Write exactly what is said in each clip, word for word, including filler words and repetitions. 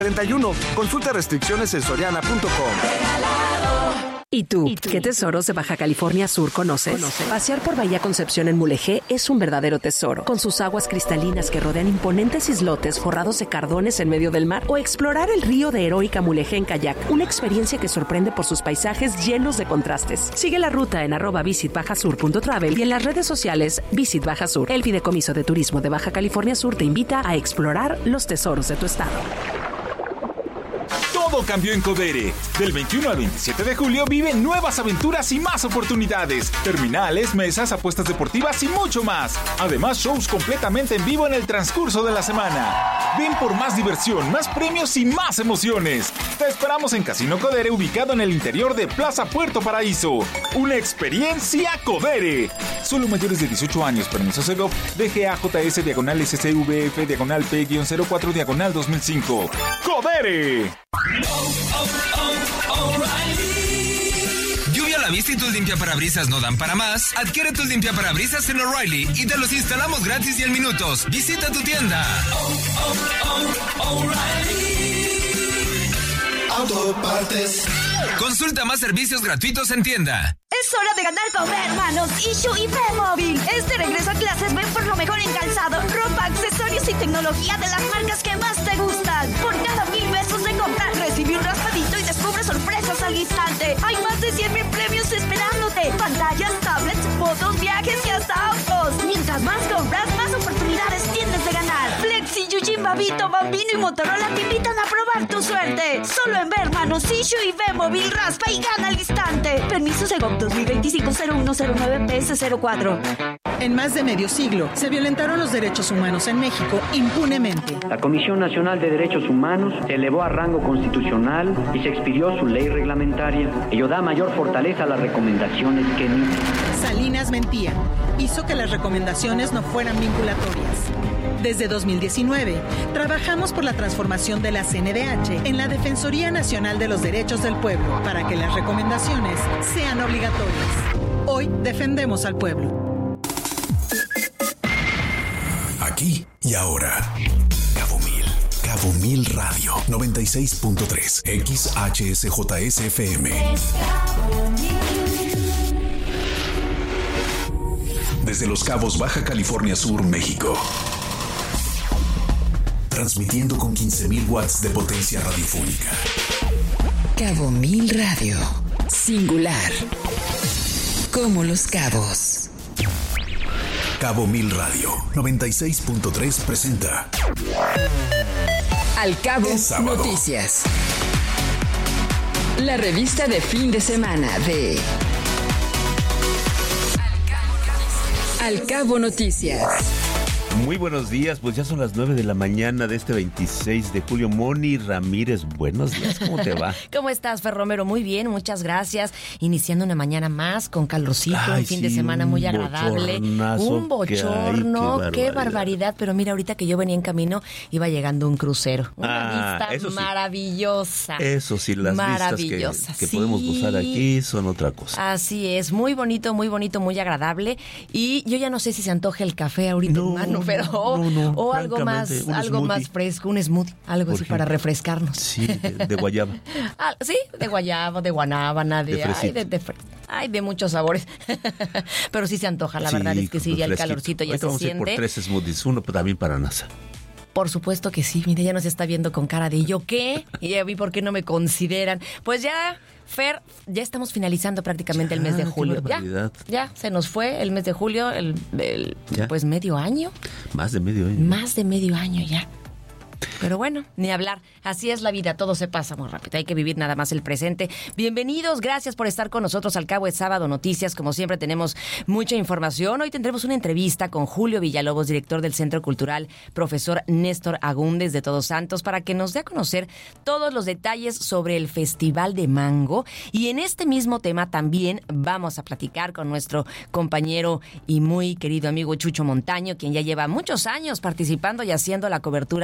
treinta y uno. Consulta restricciones en soriana punto com. ¿Y tú? ¿Y tú? ¿Qué tesoros de Baja California Sur conoces? ¿Conoces? Pasear por Bahía Concepción en Mulegé es un verdadero tesoro, con sus aguas cristalinas que rodean imponentes islotes forrados de cardones en medio del mar, o explorar el río de Heroica Mulegé en kayak, una experiencia que sorprende por sus paisajes llenos de contrastes. Sigue la ruta en arroba visit baja sur punto travel y en las redes sociales Visit Baja Sur. El Fideicomiso de Turismo de Baja California Sur te invita a explorar los tesoros de tu estado. Todo cambió en Codere. Del veintiuno al veintisiete de julio vive nuevas aventuras y más oportunidades. Terminales, mesas, apuestas deportivas y mucho más. Además, shows completamente en vivo en el transcurso de la semana. Ven por más diversión, más premios y más emociones. Te esperamos en Casino Codere, ubicado en el interior de Plaza Puerto Paraíso. Una experiencia Codere. Solo mayores de dieciocho años. Permiso Segov. D G A J S diagonal S C V F diagonal P cero cuatro diagonal dos mil cinco. ¡Codere! ¿Lluvia a la vista y tus limpiaparabrisas no dan para más? Adquiere tus limpiaparabrisas en O'Reilly y te los instalamos gratis y en minutos. Visita tu tienda. Oh, oh, oh, O'Reilly Autopartes. Consulta más servicios gratuitos en tienda. Es hora de ganar con B, hermanos. Issue y B-Móvil. Este regreso a clases, ven por lo mejor en calzado, ropa, accesorios y tecnología de las marcas que más te gustan. Por cada mil pesos de compra, recibí un raspadito y descubre sorpresas al instante. Hay más de cien mil premios esperándote. Pantallas, tablets, fotos, viajes y hasta autos. Mientras más compras, más oportunidades tienes de ganar. Flexi, Yujin, Babito, Bambino y Motorola te invitan a probar tu suerte. Solo en B, hermanos. Issue y B-Móvil, raspa y gana al instante. Permiso Segov dos mil veinticinco cero uno cero nueve P S cero cuatro. En más de medio siglo, se violentaron los derechos humanos en México impunemente. La Comisión Nacional de Derechos Humanos se elevó a rango constitucional y se expidió su ley reglamentaria. Ello da mayor fortaleza a las recomendaciones que emite. Salinas mentía. Hizo que las recomendaciones no fueran vinculatorias. Desde dos mil diecinueve, trabajamos por la transformación de la C N D H en la Defensoría Nacional de los Derechos del Pueblo para que las recomendaciones sean obligatorias. Hoy defendemos al pueblo. Aquí y ahora. Cabo Mil. Cabo Mil Radio noventa y seis punto tres. X H S J S F M. Desde Los Cabos, Baja California Sur, México. Transmitiendo con quince mil watts de potencia radiofónica. Cabo Mil Radio. Singular. Como Los Cabos. Cabo Mil Radio noventa y seis punto tres presenta Al Cabo Noticias. La revista de fin de semana de Al Cabo Noticias. Muy buenos días, pues ya son las nueve de la mañana de este veintiséis de julio. Moni Ramírez, buenos días, ¿cómo te va? ¿Cómo estás, Fer Romero? Muy bien, muchas gracias. Iniciando una mañana más con calorcito, Ay, un fin sí, de semana muy agradable. Un bochorno, qué, qué barbaridad. Pero mira, ahorita que yo venía en camino, iba llegando un crucero. Una ah, vista eso sí. maravillosa. Eso sí, las vistas que, que sí. podemos gozar aquí son otra cosa. Así es, muy bonito, muy bonito, muy agradable. Y yo ya no sé si se antoja el café ahorita, no. hermano. Pero, no, no, o algo más, algo smoothie. más fresco, un smoothie, algo Por así ejemplo. para refrescarnos. Sí, de, de guayaba. ah, sí, de guayaba, de guanábana, de, de, ay, de, de, ay, de muchos sabores. Pero sí se antoja, la sí, verdad es que sí, ya el calorcito ya Ahorita se vamos siente. Vamos a ir por tres smoothies, uno también para NASA. Por supuesto que sí, mire, ya nos está viendo con cara de ¿yo qué? Y ya vi por qué no me consideran. Pues ya... Fer, ya estamos finalizando prácticamente ya, el mes de julio. Ya, ya, se nos fue el mes de julio, el, el pues medio año. Más de medio año. Más de medio año ya. Pero bueno, ni hablar. Así es la vida, todo se pasa muy rápido. Hay que vivir nada más el presente. Bienvenidos, gracias por estar con nosotros. Al Cabo es sábado, noticias. Como siempre tenemos mucha información. Hoy tendremos una entrevista con Julio Villalobos, director del Centro Cultural, profesor Néstor Agúndez de Todos Santos, para que nos dé a conocer todos los detalles sobre el Festival de Mango. Y en este mismo tema también vamos a platicar con nuestro compañero y muy querido amigo Chucho Montaño, quien ya lleva muchos años participando y haciendo la cobertura precisamente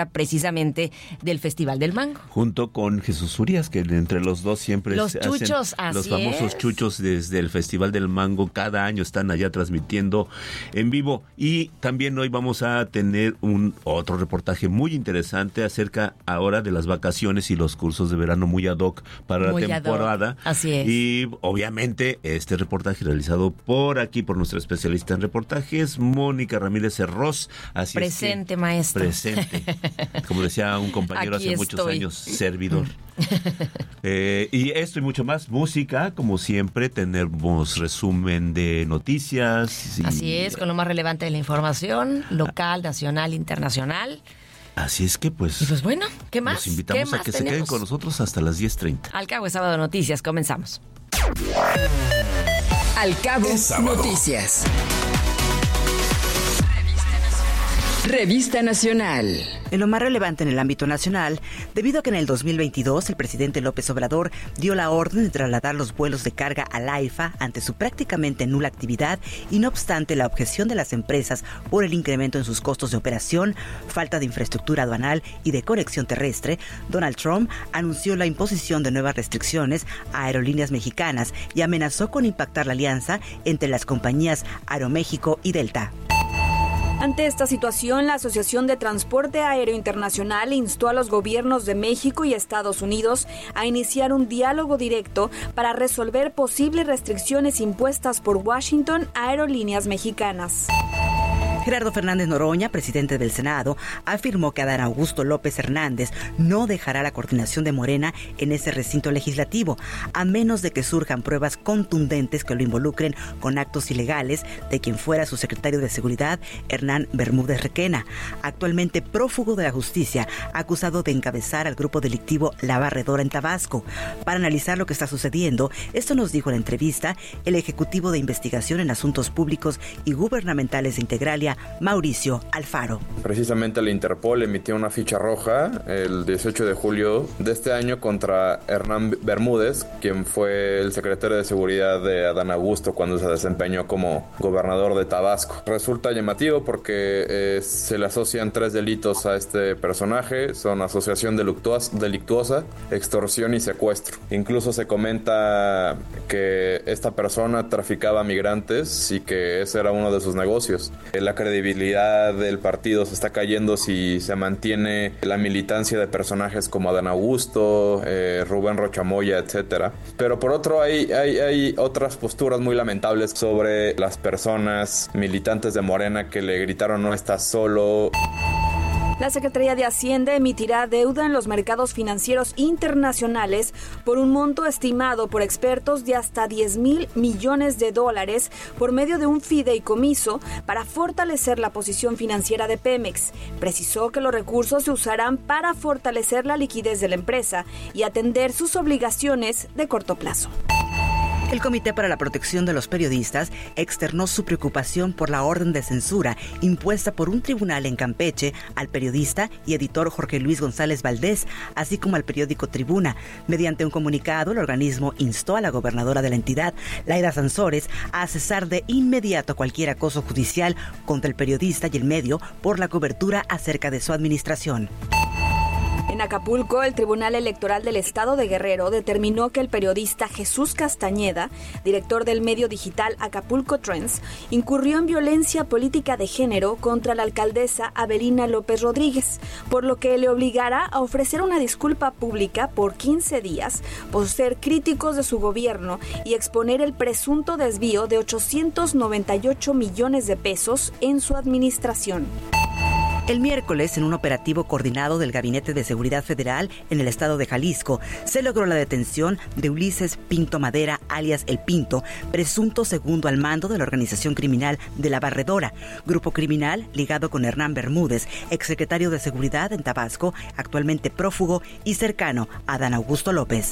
precisamente del Festival del Mango. Junto con Jesús Urias, que entre los dos siempre los hacen chuchos, los famosos es. chuchos desde el Festival del Mango. Cada año están allá transmitiendo en vivo. Y también hoy vamos a tener un otro reportaje muy interesante acerca ahora de las vacaciones y los cursos de verano muy ad hoc para muy la temporada. Así es. Y obviamente este reportaje realizado por aquí, por nuestra especialista en reportajes, Mónica Ramírez Cerros. Así presente, es que, maestro. Presente. Como decía un compañero aquí hace estoy. muchos años, servidor. eh, y esto y mucho más, música, como siempre, tenemos resumen de noticias. Y, así es, con lo más relevante de la información, local, nacional, internacional. Así es que pues... Y pues bueno, ¿qué más? Los invitamos ¿Qué a más que tenemos? se queden con nosotros hasta las diez treinta. Al cabo es Sábado de Noticias, comenzamos. Al cabo Noticias. Revista Nacional. En lo más relevante en el ámbito nacional, debido a que en el dos mil veintidós el presidente López Obrador dio la orden de trasladar los vuelos de carga al AIFA ante su prácticamente nula actividad y no obstante la objeción de las empresas por el incremento en sus costos de operación, falta de infraestructura aduanal y de conexión terrestre, Donald Trump anunció la imposición de nuevas restricciones a aerolíneas mexicanas y amenazó con impactar la alianza entre las compañías Aeroméxico y Delta. Ante esta situación, la Asociación de Transporte Aéreo Internacional instó a los gobiernos de México y Estados Unidos a iniciar un diálogo directo para resolver posibles restricciones impuestas por Washington a aerolíneas mexicanas. Gerardo Fernández Noroña, presidente del Senado, afirmó que Adán Augusto López Hernández no dejará la coordinación de Morena en ese recinto legislativo, a menos de que surjan pruebas contundentes que lo involucren con actos ilegales de quien fuera su secretario de Seguridad, Hernán Bermúdez Requena, actualmente prófugo de la justicia, acusado de encabezar al grupo delictivo La Barredora en Tabasco. Para analizar lo que está sucediendo, esto nos dijo en la entrevista el ejecutivo de investigación en asuntos públicos y gubernamentales de Integralia, Mauricio Alfaro. Precisamente la Interpol emitió una ficha roja el dieciocho de julio de este año contra Hernán Bermúdez, quien fue el secretario de Seguridad de Adán Augusto cuando se desempeñó como gobernador de Tabasco. Resulta llamativo porque eh, se le asocian tres delitos a este personaje, son asociación delictuosa, delictuosa, extorsión y secuestro. Incluso se comenta que esta persona traficaba migrantes y que ese era uno de sus negocios. La credibilidad del partido se está cayendo si se mantiene la militancia de personajes como Adán Augusto, eh, Rubén Rochamoya, etcétera. Pero por otro hay, hay, hay otras posturas muy lamentables sobre las personas militantes de Morena que le gritaron "no estás solo". La Secretaría de Hacienda emitirá deuda en los mercados financieros internacionales por un monto estimado por expertos de hasta diez mil millones de dólares por medio de un fideicomiso para fortalecer la posición financiera de Pemex. Precisó que los recursos se usarán para fortalecer la liquidez de la empresa y atender sus obligaciones de corto plazo. El Comité para la Protección de los Periodistas externó su preocupación por la orden de censura impuesta por un tribunal en Campeche al periodista y editor Jorge Luis González Valdés, así como al periódico Tribuna. Mediante un comunicado, el organismo instó a la gobernadora de la entidad, Laida Sansores, a cesar de inmediato cualquier acoso judicial contra el periodista y el medio por la cobertura acerca de su administración. En Acapulco, el Tribunal Electoral del Estado de Guerrero determinó que el periodista Jesús Castañeda, director del medio digital Acapulco Trends, incurrió en violencia política de género contra la alcaldesa Avelina López Rodríguez, por lo que le obligará a ofrecer una disculpa pública por quince días por ser críticos de su gobierno y exponer el presunto desvío de ochocientos noventa y ocho millones de pesos en su administración. El miércoles, en un operativo coordinado del Gabinete de Seguridad Federal en el estado de Jalisco, se logró la detención de Ulises Pinto Madera, alias El Pinto, presunto segundo al mando de la organización criminal de La Barredora, grupo criminal ligado con Hernán Bermúdez, exsecretario de Seguridad en Tabasco, actualmente prófugo y cercano a Adán Augusto López.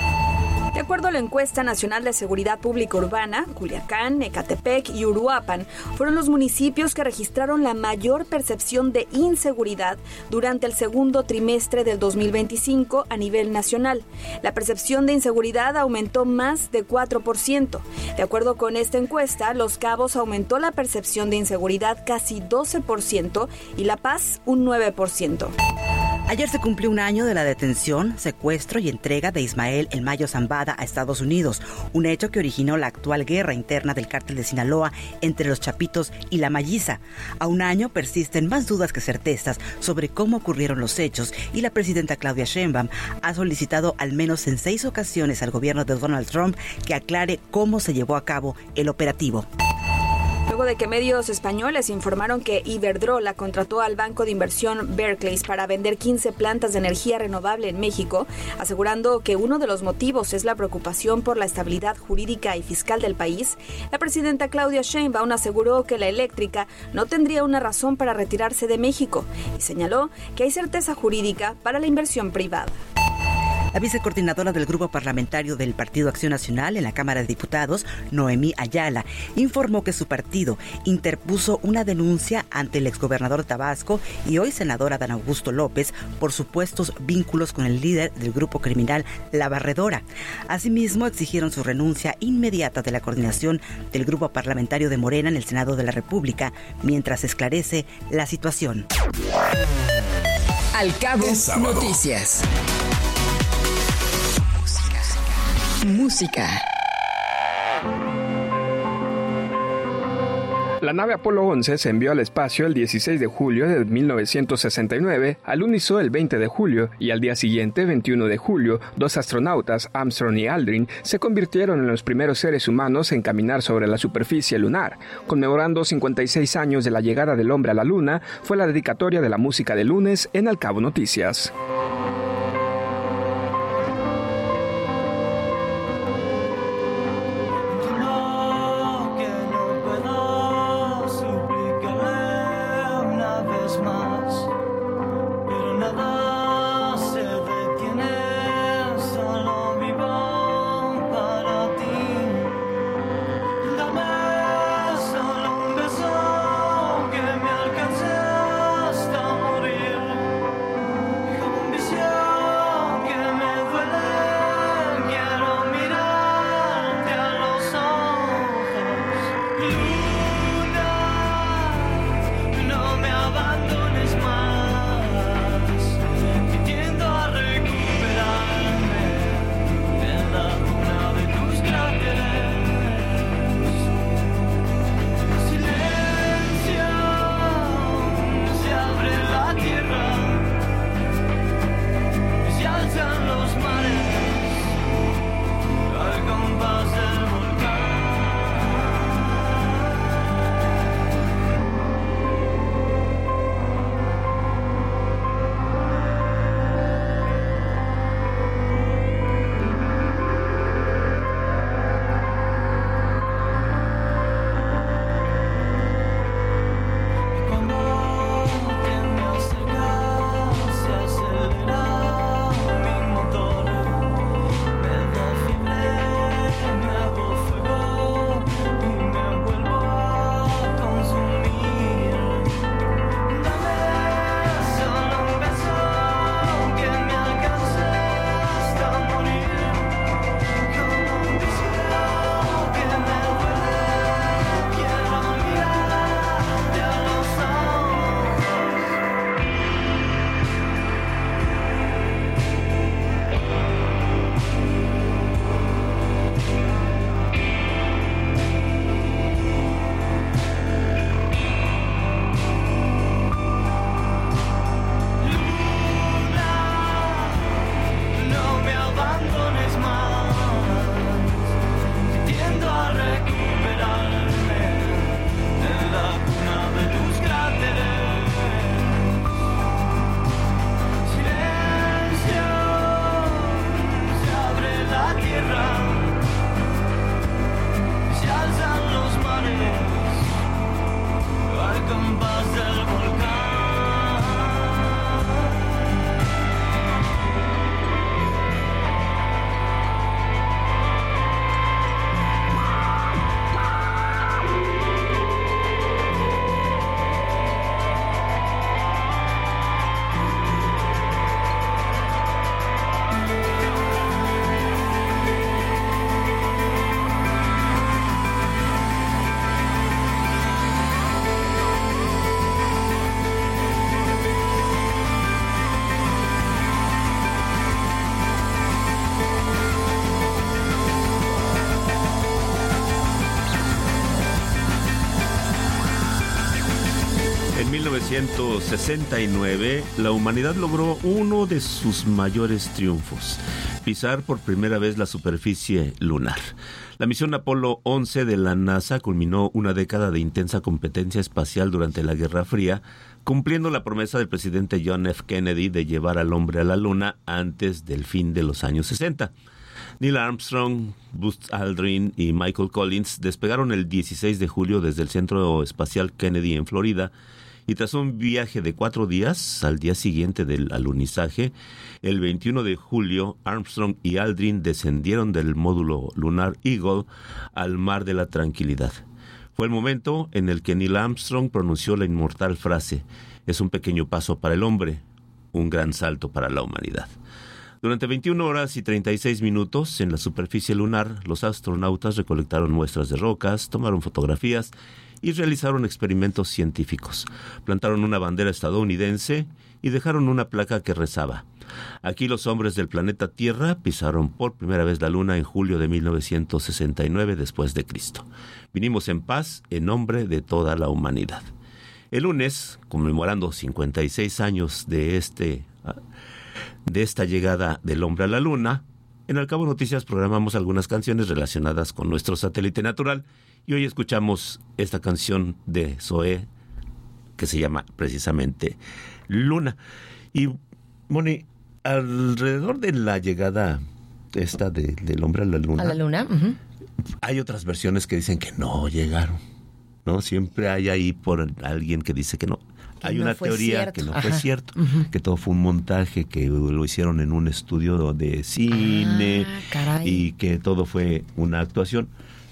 De acuerdo a la encuesta nacional de seguridad pública urbana, Culiacán, Ecatepec y Uruapan fueron los municipios que registraron la mayor percepción de inseguridad durante el segundo trimestre del dos mil veinticinco a nivel nacional. La percepción de inseguridad aumentó más de cuatro por ciento. De acuerdo con esta encuesta, Los Cabos aumentó la percepción de inseguridad casi doce por ciento y La Paz un nueve por ciento. Ayer se cumplió un año de la detención, secuestro y entrega de Ismael El Mayo Zambada a Estados Unidos, un hecho que originó la actual guerra interna del cártel de Sinaloa entre los Chapitos y la Malliza. A un año persisten más dudas que certezas sobre cómo ocurrieron los hechos y la presidenta Claudia Sheinbaum ha solicitado al menos en seis ocasiones al gobierno de Donald Trump que aclare cómo se llevó a cabo el operativo. Luego de que medios españoles informaron que Iberdrola contrató al banco de inversión Barclays para vender quince plantas de energía renovable en México, asegurando que uno de los motivos es la preocupación por la estabilidad jurídica y fiscal del país, la presidenta Claudia Sheinbaum aseguró que la eléctrica no tendría una razón para retirarse de México y señaló que hay certeza jurídica para la inversión privada. La vicecoordinadora del Grupo Parlamentario del Partido Acción Nacional en la Cámara de Diputados, Noemí Ayala, informó que su partido interpuso una denuncia ante el exgobernador de Tabasco y hoy senador Adán Augusto López por supuestos vínculos con el líder del grupo criminal La Barredora. Asimismo, exigieron su renuncia inmediata de la coordinación del Grupo Parlamentario de Morena en el Senado de la República, mientras se esclarece la situación. Al Cabo Noticias. Música. La nave Apolo once se envió al espacio el dieciséis de julio de mil novecientos sesenta y nueve, al Uniso el veinte de julio y al día siguiente, veintiuno de julio, dos astronautas, Armstrong y Aldrin, se convirtieron en los primeros seres humanos en caminar sobre la superficie lunar. Conmemorando cincuenta y seis años de la llegada del hombre a la luna, fue la dedicatoria de la música de lunes en Al Cabo Noticias. Que me alcance hasta morir. novecientos sesenta y nueve, la humanidad logró uno de sus mayores triunfos: pisar por primera vez la superficie lunar. La misión Apolo once de la NASA culminó una década de intensa competencia espacial durante la Guerra Fría, cumpliendo la promesa del presidente John F. Kennedy de llevar al hombre a la Luna antes del fin de los años sesenta. Neil Armstrong, Buzz Aldrin y Michael Collins despegaron el dieciséis de julio desde el Centro Espacial Kennedy en Florida, y tras un viaje de cuatro días, al día siguiente del alunizaje, el veintiuno de julio, Armstrong y Aldrin descendieron del módulo lunar Eagle al Mar de la Tranquilidad. Fue el momento en el que Neil Armstrong pronunció la inmortal frase: "Es un pequeño paso para el hombre, un gran salto para la humanidad". Durante veintiuna horas y treinta y seis minutos en la superficie lunar, los astronautas recolectaron muestras de rocas, tomaron fotografías y realizaron experimentos científicos. Plantaron una bandera estadounidense y dejaron una placa que rezaba: "Aquí los hombres del planeta Tierra pisaron por primera vez la Luna en julio de mil novecientos sesenta y nueve después de Cristo. Vinimos en paz en nombre de toda la humanidad". El lunes, conmemorando cincuenta y seis años de este de esta llegada del hombre a la Luna, en Al Cabo Noticias programamos algunas canciones relacionadas con nuestro satélite natural, y hoy escuchamos esta canción de Zoé que se llama precisamente Luna. Y, Moni, alrededor de la llegada esta de, del hombre a la Luna, a la Luna, uh-huh. hay otras versiones que dicen que no llegaron, ¿no? Siempre hay ahí por alguien que dice que no. Hay no una teoría cierto. que no Ajá. fue cierto, uh-huh. que todo fue un montaje, que lo hicieron en un estudio de cine ah, y que todo fue una actuación.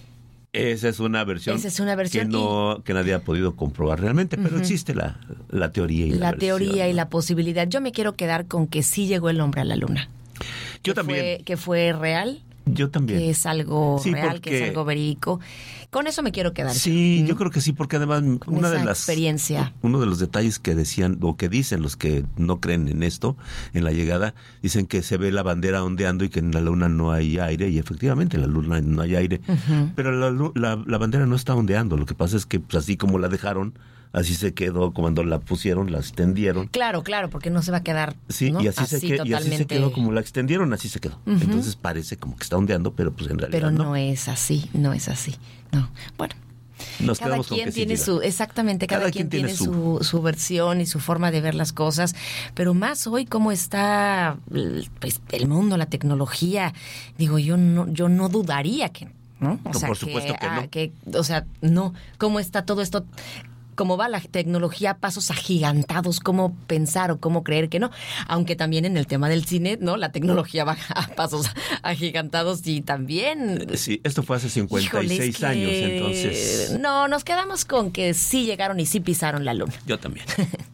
Esa es una versión, Esa es una versión que no y... que nadie ha podido comprobar realmente, pero uh-huh. existe la, la teoría y la, la teoría versión, y la posibilidad. Yo me quiero quedar con que sí llegó el hombre a la Luna. Yo que también. Fue, que fue real. Yo también. Que es algo sí, real, porque... que es algo verídico. Con eso me quiero quedar. Sí, ¿Mm? yo creo que sí, porque además con una esa de las experiencia. Uno de los detalles que decían o que dicen los que no creen en esto, en la llegada, dicen que se ve la bandera ondeando y que en la Luna no hay aire, y efectivamente en la Luna no hay aire, uh-huh. pero la, la, la bandera no está ondeando. Lo que pasa es que pues, así como la dejaron, así se quedó. Cuando la pusieron, la extendieron. Claro, claro, porque no se va a quedar. Sí, ¿no? y, así así se quedó, totalmente... y así se quedó, como la extendieron, así se quedó. Uh-huh. Entonces parece como que está ondeando, pero pues en realidad pero no. no es así, no es así. No. Bueno. Nos cada quien tiene sí su, exactamente, cada, cada quien, quien tiene su, su, su versión y su forma de ver las cosas, pero más hoy cómo está pues, el mundo, la tecnología, digo, yo no, yo no dudaría que, ¿no? O no, sea, por supuesto que, que no. A, que, o sea, no, cómo está todo esto, cómo va la tecnología a pasos agigantados, cómo pensar o cómo creer que no. Aunque también en el tema del cine, ¿no? La tecnología va a pasos agigantados y también... Sí, esto fue hace cincuenta y seis Híjole, años, que... entonces... No, nos quedamos con que sí llegaron y sí pisaron la Luna. Yo también.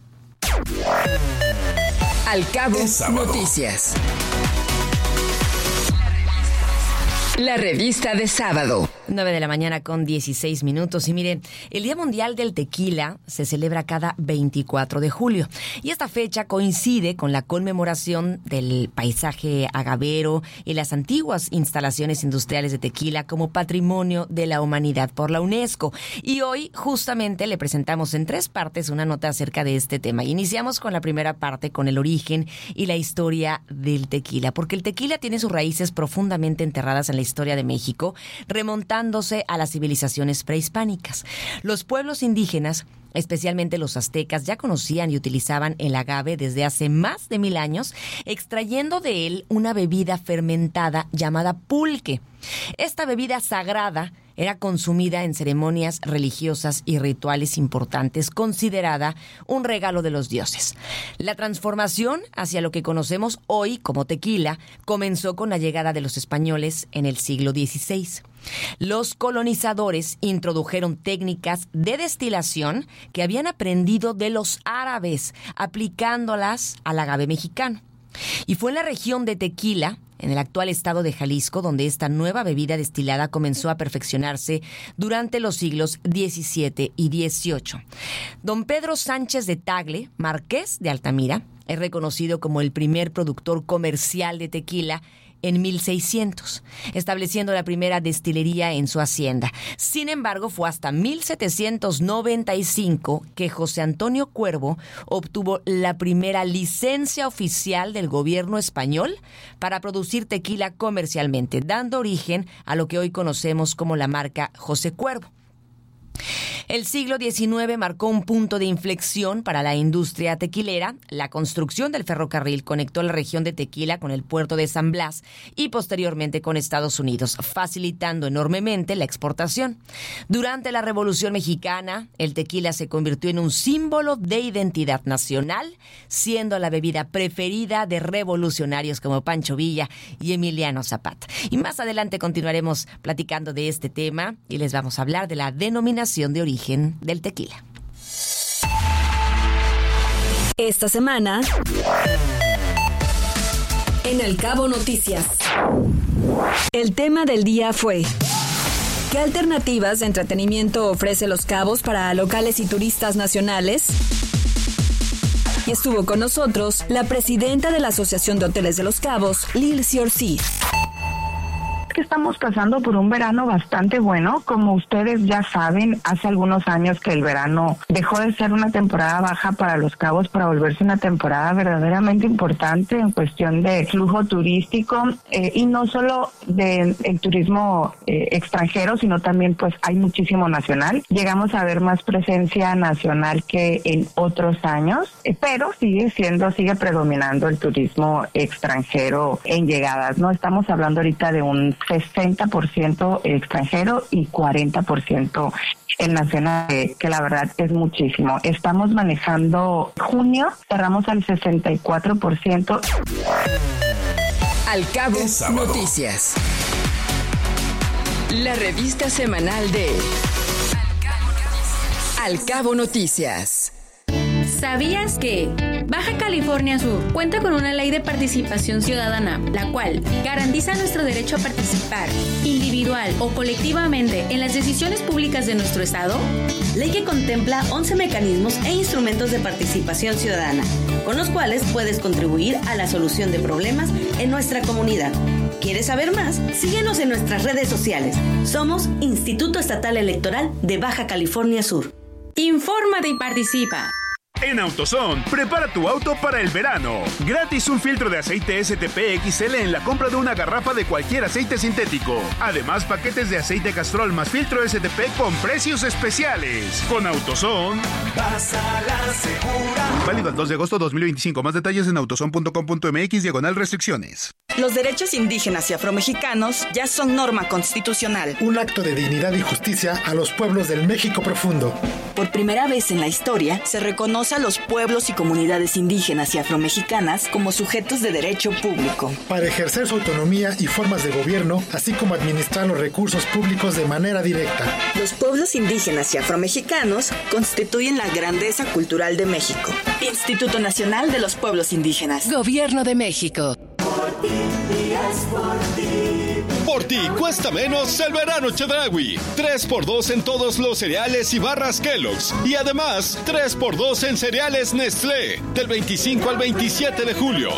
Al Cabo Noticias. La revista de sábado. nueve de la mañana con dieciséis minutos. Y miren, el Día Mundial del Tequila se celebra cada veinticuatro de julio. Y esta fecha coincide con la conmemoración del paisaje agavero y las antiguas instalaciones industriales de tequila como Patrimonio de la Humanidad por la UNESCO. Y hoy justamente le presentamos en tres partes una nota acerca de este tema. Iniciamos con la primera parte, con el origen y la historia del tequila. Porque el tequila tiene sus raíces profundamente enterradas en la historia de México, remontándose a las civilizaciones prehispánicas. Los pueblos indígenas, especialmente los aztecas, ya conocían y utilizaban el agave desde hace más de mil años, extrayendo de él una bebida fermentada llamada pulque. Esta bebida sagrada era consumida en ceremonias religiosas y rituales importantes, considerada un regalo de los dioses. La transformación hacia lo que conocemos hoy como tequila comenzó con la llegada de los españoles en el siglo dieciséis. Los colonizadores introdujeron técnicas de destilación que habían aprendido de los árabes, aplicándolas al agave mexicano. Y fue en la región de Tequila, en el actual estado de Jalisco, donde esta nueva bebida destilada comenzó a perfeccionarse durante los siglos diecisiete y dieciocho. Don Pedro Sánchez de Tagle, marqués de Altamira, es reconocido como el primer productor comercial de tequila en mil seiscientos, estableciendo la primera destilería en su hacienda. Sin embargo, fue hasta mil setecientos noventa y cinco que José Antonio Cuervo obtuvo la primera licencia oficial del gobierno español para producir tequila comercialmente, dando origen a lo que hoy conocemos como la marca José Cuervo. El siglo diecinueve marcó un punto de inflexión para la industria tequilera. La construcción del ferrocarril conectó la región de Tequila con el puerto de San Blas y posteriormente con Estados Unidos, facilitando enormemente la exportación. Durante la Revolución Mexicana, el tequila se convirtió en un símbolo de identidad nacional, siendo la bebida preferida de revolucionarios como Pancho Villa y Emiliano Zapata. Y más adelante continuaremos platicando de este tema y les vamos a hablar de la denominación de origen del tequila. Esta semana en El Cabo Noticias, el tema del día fue: ¿qué alternativas de entretenimiento ofrece Los Cabos para locales y turistas nacionales? Y estuvo con nosotros la presidenta de la Asociación de Hoteles de Los Cabos, Lilcy Ortiz. Estamos pasando por un verano bastante bueno. Como ustedes ya saben, hace algunos años que el verano dejó de ser una temporada baja para Los Cabos para volverse una temporada verdaderamente importante en cuestión de flujo turístico, eh, y no solo del de turismo eh, extranjero, sino también pues hay muchísimo nacional. Llegamos a ver más presencia nacional que en otros años, eh, pero sigue siendo, sigue predominando el turismo extranjero en llegadas, ¿no? Estamos hablando ahorita de un sesenta por ciento extranjero y cuarenta por ciento el nacional, que, que la verdad es muchísimo. Estamos manejando junio, cerramos al sesenta y cuatro por ciento. Al Cabo Noticias, la revista semanal de Al Cabo Noticias. ¿Sabías que Baja California Sur cuenta con una ley de participación ciudadana, la cual garantiza nuestro derecho a participar individual o colectivamente en las decisiones públicas de nuestro estado? Ley que contempla once mecanismos e instrumentos de participación ciudadana, con los cuales puedes contribuir a la solución de problemas en nuestra comunidad. ¿Quieres saber más? Síguenos en nuestras redes sociales. Somos Instituto Estatal Electoral de Baja California Sur. Infórmate y participa. En AutoZone, prepara tu auto para el verano. Gratis un filtro de aceite S T P X L en la compra de una garrafa de cualquier aceite sintético. Además, paquetes de aceite Castrol más filtro S T P con precios especiales. Con AutoZone, vas a la segura. Válido el dos de agosto de dos mil veinticinco. Más detalles en autozone punto com punto m x diagonal restricciones. Los derechos indígenas y afromexicanos ya son norma constitucional. Un acto de dignidad y justicia a los pueblos del México profundo. Por primera vez en la historia, se reconoce a los pueblos y comunidades indígenas y afromexicanas como sujetos de derecho público. Para ejercer su autonomía y formas de gobierno, así como administrar los recursos públicos de manera directa. Los pueblos indígenas y afromexicanos constituyen la grandeza cultural de México. Instituto Nacional de los Pueblos Indígenas. Gobierno de México. Por ti, días por ti. Por ti cuesta menos el verano Chedraui. tres por dos en todos los cereales y barras Kellogg's. Y además, tres por dos en cereales Nestlé. Del veinticinco al veintisiete de julio.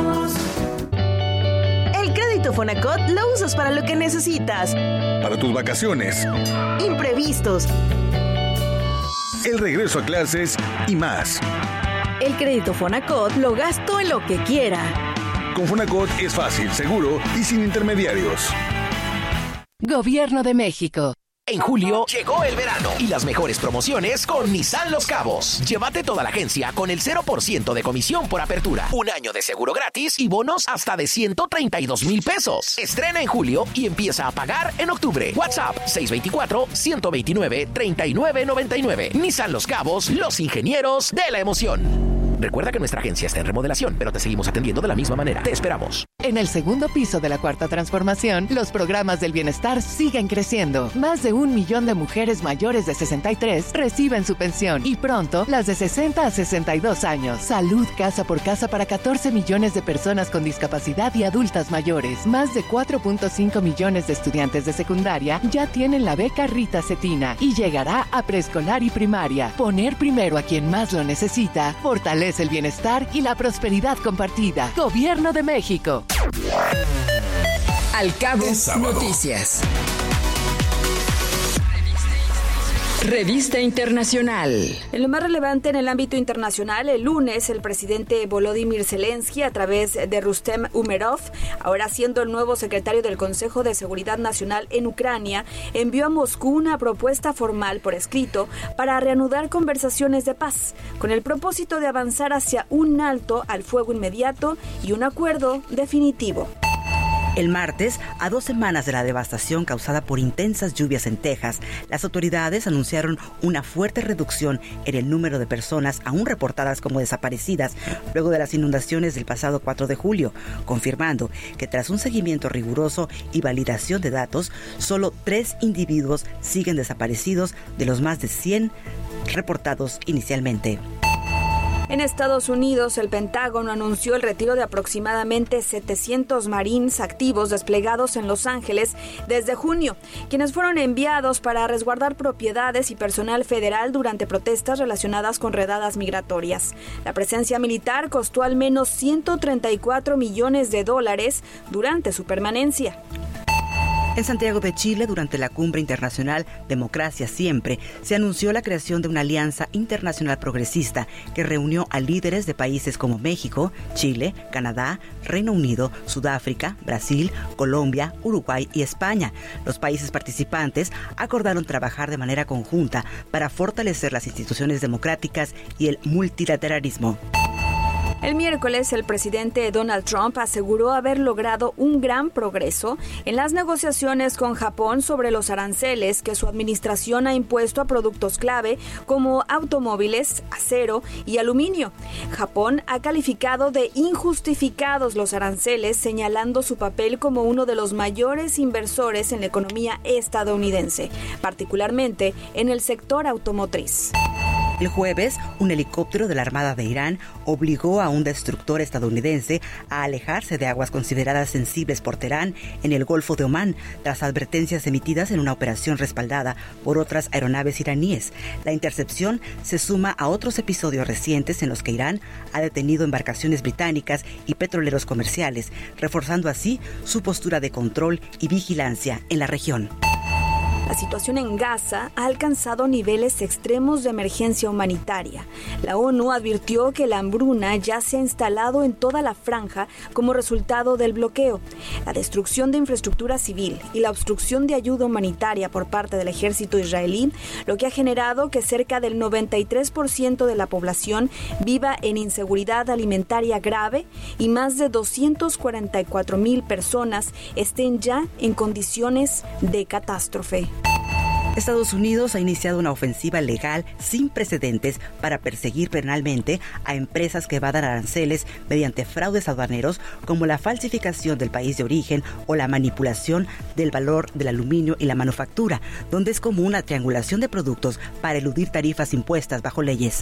El crédito Fonacot lo usas para lo que necesitas. Para tus vacaciones. Imprevistos. El regreso a clases y más. El crédito Fonacot lo gasto en lo que quiera. Con Fonacot es fácil, seguro y sin intermediarios. Gobierno de México. En julio llegó el verano y las mejores promociones con Nissan Los Cabos. Llévate toda la agencia con el cero por ciento de comisión por apertura, un año de seguro gratis y bonos hasta de ciento treinta y dos mil pesos. Estrena en julio y empieza a pagar en octubre. WhatsApp seis dos cuatro, uno dos nueve, tres nueve nueve nueve. Nissan Los Cabos, los ingenieros de la emoción. Recuerda que nuestra agencia está en remodelación, pero te seguimos atendiendo de la misma manera. Te esperamos. En el segundo piso de la Cuarta Transformación, los programas del bienestar siguen creciendo. Más de un millón de mujeres mayores de sesenta y tres reciben su pensión y pronto las de sesenta a sesenta y dos años. Salud casa por casa para catorce millones de personas con discapacidad y adultas mayores. Más de cuatro punto cinco millones de estudiantes de secundaria ya tienen la beca Rita Cetina y llegará a preescolar y primaria. Poner primero a quien más lo necesita fortalece el bienestar y la prosperidad compartida. Gobierno de México. Al Cabo Noticias. Revista Internacional. En lo más relevante en el ámbito internacional, el lunes el presidente Volodymyr Zelensky, a través de Rustem Umerov, ahora siendo el nuevo secretario del Consejo de Seguridad Nacional en Ucrania, envió a Moscú una propuesta formal por escrito para reanudar conversaciones de paz, con el propósito de avanzar hacia un alto al fuego inmediato y un acuerdo definitivo. El martes, a dos semanas de la devastación causada por intensas lluvias en Texas, las autoridades anunciaron una fuerte reducción en el número de personas aún reportadas como desaparecidas luego de las inundaciones del pasado cuatro de julio, confirmando que tras un seguimiento riguroso y validación de datos, solo tres individuos siguen desaparecidos de los más de cien reportados inicialmente. En Estados Unidos, el Pentágono anunció el retiro de aproximadamente setecientos marines activos desplegados en Los Ángeles desde junio, quienes fueron enviados para resguardar propiedades y personal federal durante protestas relacionadas con redadas migratorias. La presencia militar costó al menos ciento treinta y cuatro millones de dólares durante su permanencia. En Santiago de Chile, durante la Cumbre Internacional Democracia Siempre, se anunció la creación de una alianza internacional progresista que reunió a líderes de países como México, Chile, Canadá, Reino Unido, Sudáfrica, Brasil, Colombia, Uruguay y España. Los países participantes acordaron trabajar de manera conjunta para fortalecer las instituciones democráticas y el multilateralismo. El miércoles, el presidente Donald Trump aseguró haber logrado un gran progreso en las negociaciones con Japón sobre los aranceles que su administración ha impuesto a productos clave como automóviles, acero y aluminio. Japón ha calificado de injustificados los aranceles, señalando su papel como uno de los mayores inversores en la economía estadounidense, particularmente en el sector automotriz. El jueves, un helicóptero de la Armada de Irán obligó a un destructor estadounidense a alejarse de aguas consideradas sensibles por Teherán en el Golfo de Omán, tras advertencias emitidas en una operación respaldada por otras aeronaves iraníes. La intercepción se suma a otros episodios recientes en los que Irán ha detenido embarcaciones británicas y petroleros comerciales, reforzando así su postura de control y vigilancia en la región. La situación en Gaza ha alcanzado niveles extremos de emergencia humanitaria. La ONU advirtió que la hambruna ya se ha instalado en toda la franja como resultado del bloqueo, la destrucción de infraestructura civil y la obstrucción de ayuda humanitaria por parte del ejército israelí, lo que ha generado que cerca del noventa y tres por ciento de la población viva en inseguridad alimentaria grave y más de doscientas cuarenta y cuatro mil personas estén ya en condiciones de catástrofe. Estados Unidos ha iniciado una ofensiva legal sin precedentes para perseguir penalmente a empresas que evadan aranceles mediante fraudes aduaneros, como la falsificación del país de origen o la manipulación del valor del aluminio y la manufactura, donde es común una triangulación de productos para eludir tarifas impuestas bajo leyes.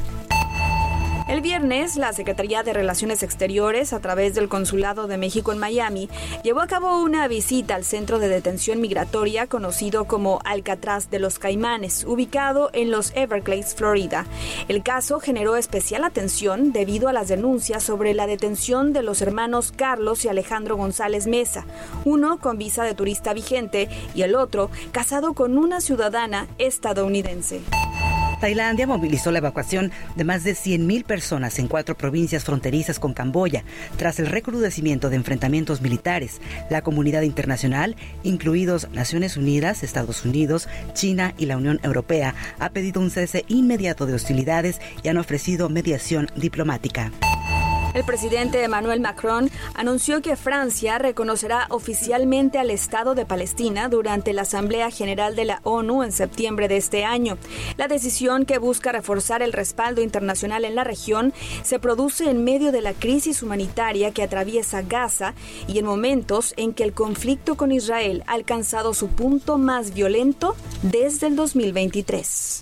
El viernes, la Secretaría de Relaciones Exteriores, a través del Consulado de México en Miami, llevó a cabo una visita al centro de detención migratoria conocido como Alcatraz de los Caimanes, ubicado en los Everglades, Florida. El caso generó especial atención debido a las denuncias sobre la detención de los hermanos Carlos y Alejandro González Mesa, uno con visa de turista vigente y el otro casado con una ciudadana estadounidense. Tailandia movilizó la evacuación de más de cien mil personas en cuatro provincias fronterizas con Camboya, tras el recrudecimiento de enfrentamientos militares. La comunidad internacional, incluidos Naciones Unidas, Estados Unidos, China y la Unión Europea, ha pedido un cese inmediato de hostilidades y han ofrecido mediación diplomática. El presidente Emmanuel Macron anunció que Francia reconocerá oficialmente al Estado de Palestina durante la Asamblea General de la ONU en septiembre de este año. La decisión, que busca reforzar el respaldo internacional en la región, se produce en medio de la crisis humanitaria que atraviesa Gaza y en momentos en que el conflicto con Israel ha alcanzado su punto más violento desde el dos mil veintitrés.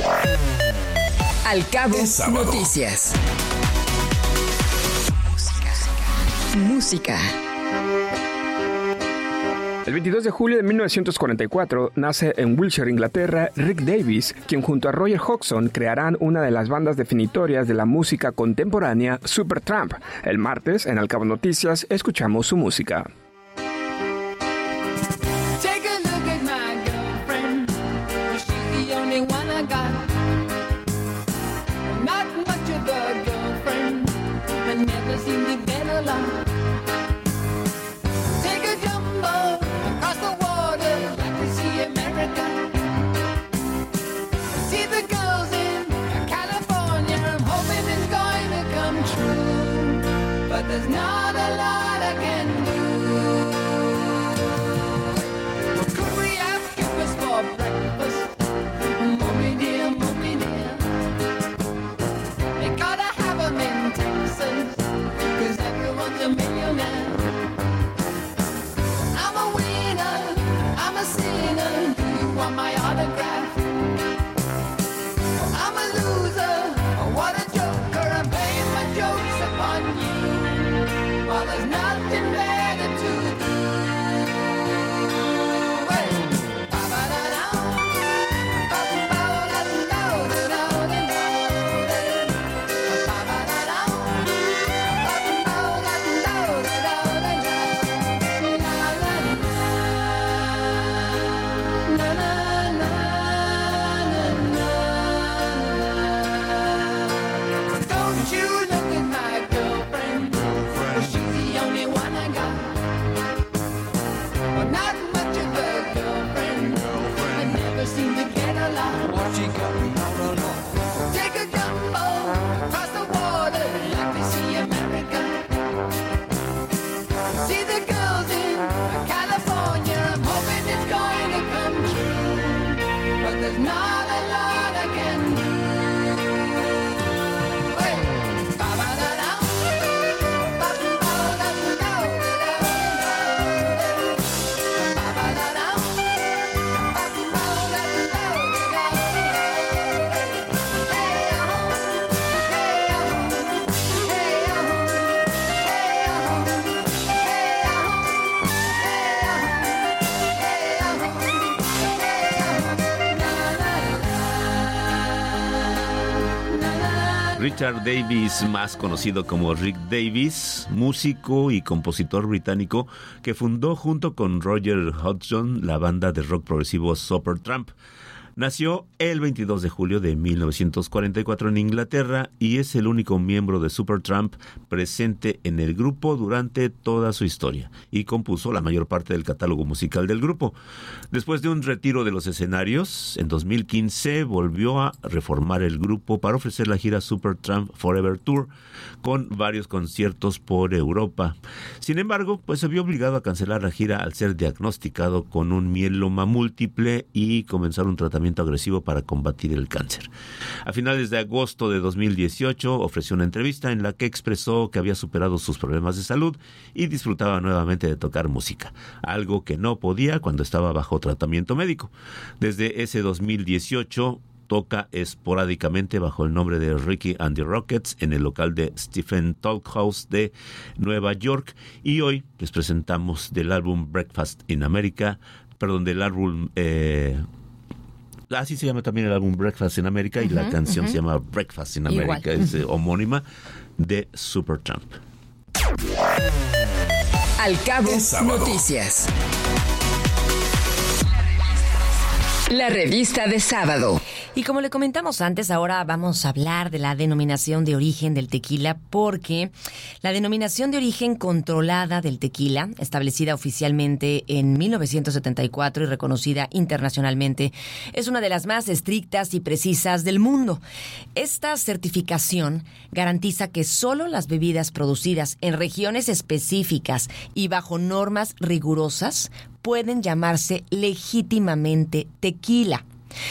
Al Cabo Noticias. Música. El veintidós de julio de mil novecientos cuarenta y cuatro nace en Wiltshire, Inglaterra, Rick Davies, quien junto a Roger Hodgson crearán una de las bandas definitorias de la música contemporánea, Supertramp. El martes, en Al Cabo Noticias, escuchamos su música. Richard Davis, más conocido como Rick Davis, músico y compositor británico que fundó junto con Roger Hodgson la banda de rock progresivo Supertramp. Nació el veintidós de julio de mil novecientos cuarenta y cuatro en Inglaterra y es el único miembro de Supertramp presente en el grupo durante toda su historia y compuso la mayor parte del catálogo musical del grupo. Después de un retiro de los escenarios, en dos mil quince volvió a reformar el grupo para ofrecer la gira Supertramp Forever Tour con varios conciertos por Europa. Sin embargo, pues se vio obligado a cancelar la gira al ser diagnosticado con un mieloma múltiple y comenzar un tratamiento agresivo para combatir el cáncer. A finales de agosto de dos mil dieciocho ofreció una entrevista en la que expresó que había superado sus problemas de salud y disfrutaba nuevamente de tocar música, algo que no podía cuando estaba bajo tratamiento médico. Desde ese dos mil dieciocho toca esporádicamente bajo el nombre de Ricky and the Rockets en el local de Stephen Talk House de Nueva York y hoy les presentamos del álbum Breakfast in America, perdón, del álbum eh, así se llama también el álbum Breakfast in America y uh-huh, la canción uh-huh. se llama Breakfast in America, Igual. es eh, homónima de Supertramp. Al Cabo Noticias. La revista de sábado. Y como le comentamos antes, ahora vamos a hablar de la denominación de origen del tequila, porque la denominación de origen controlada del tequila, establecida oficialmente en mil novecientos setenta y cuatro y reconocida internacionalmente, es una de las más estrictas y precisas del mundo. Esta certificación garantiza que solo las bebidas producidas en regiones específicas y bajo normas rigurosas pueden llamarse legítimamente tequila.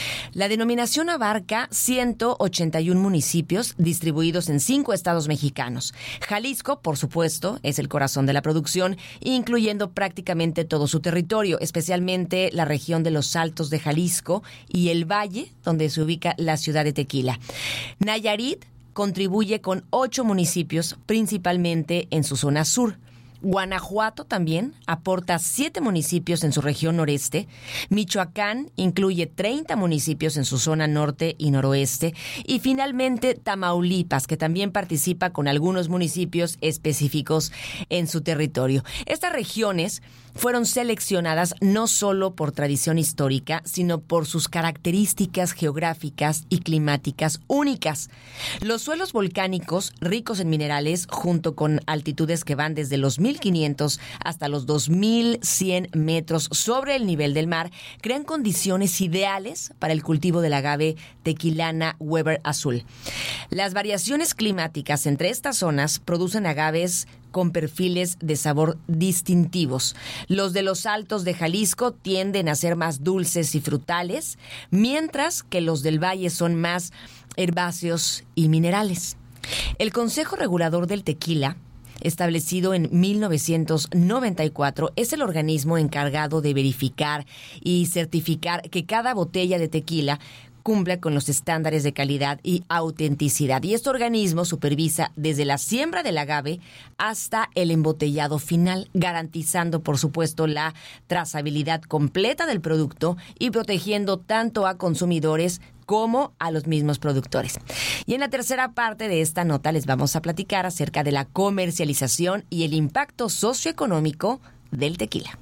La denominación abarca ciento ochenta y uno municipios distribuidos en cinco estados mexicanos. Jalisco, por supuesto, es el corazón de la producción, incluyendo prácticamente todo su territorio, especialmente la región de los Altos de Jalisco y el Valle, donde se ubica la ciudad de Tequila. Nayarit contribuye con ocho municipios, principalmente en su zona sur. Guanajuato también aporta siete municipios en su región noreste. Michoacán incluye treinta municipios en su zona norte y noroeste. Y finalmente Tamaulipas, que también participa con algunos municipios específicos en su territorio. Estas regiones fueron seleccionadas no solo por tradición histórica, sino por sus características geográficas y climáticas únicas. Los suelos volcánicos, ricos en minerales, junto con altitudes que van desde los mil quinientos hasta los dos mil cien metros sobre el nivel del mar, crean condiciones ideales para el cultivo del agave tequilana Weber Azul. Las variaciones climáticas entre estas zonas producen agaves con perfiles de sabor distintivos. Los de los Altos de Jalisco tienden a ser más dulces y frutales, mientras que los del Valle son más herbáceos y minerales. El Consejo Regulador del Tequila, establecido en mil novecientos noventa y cuatro, es el organismo encargado de verificar y certificar que cada botella de tequila cumple con los estándares de calidad y autenticidad. Y este organismo supervisa desde la siembra del agave hasta el embotellado final, garantizando, por supuesto, la trazabilidad completa del producto y protegiendo tanto a consumidores como a los mismos productores. Y en la tercera parte de esta nota les vamos a platicar acerca de la comercialización y el impacto socioeconómico del tequila.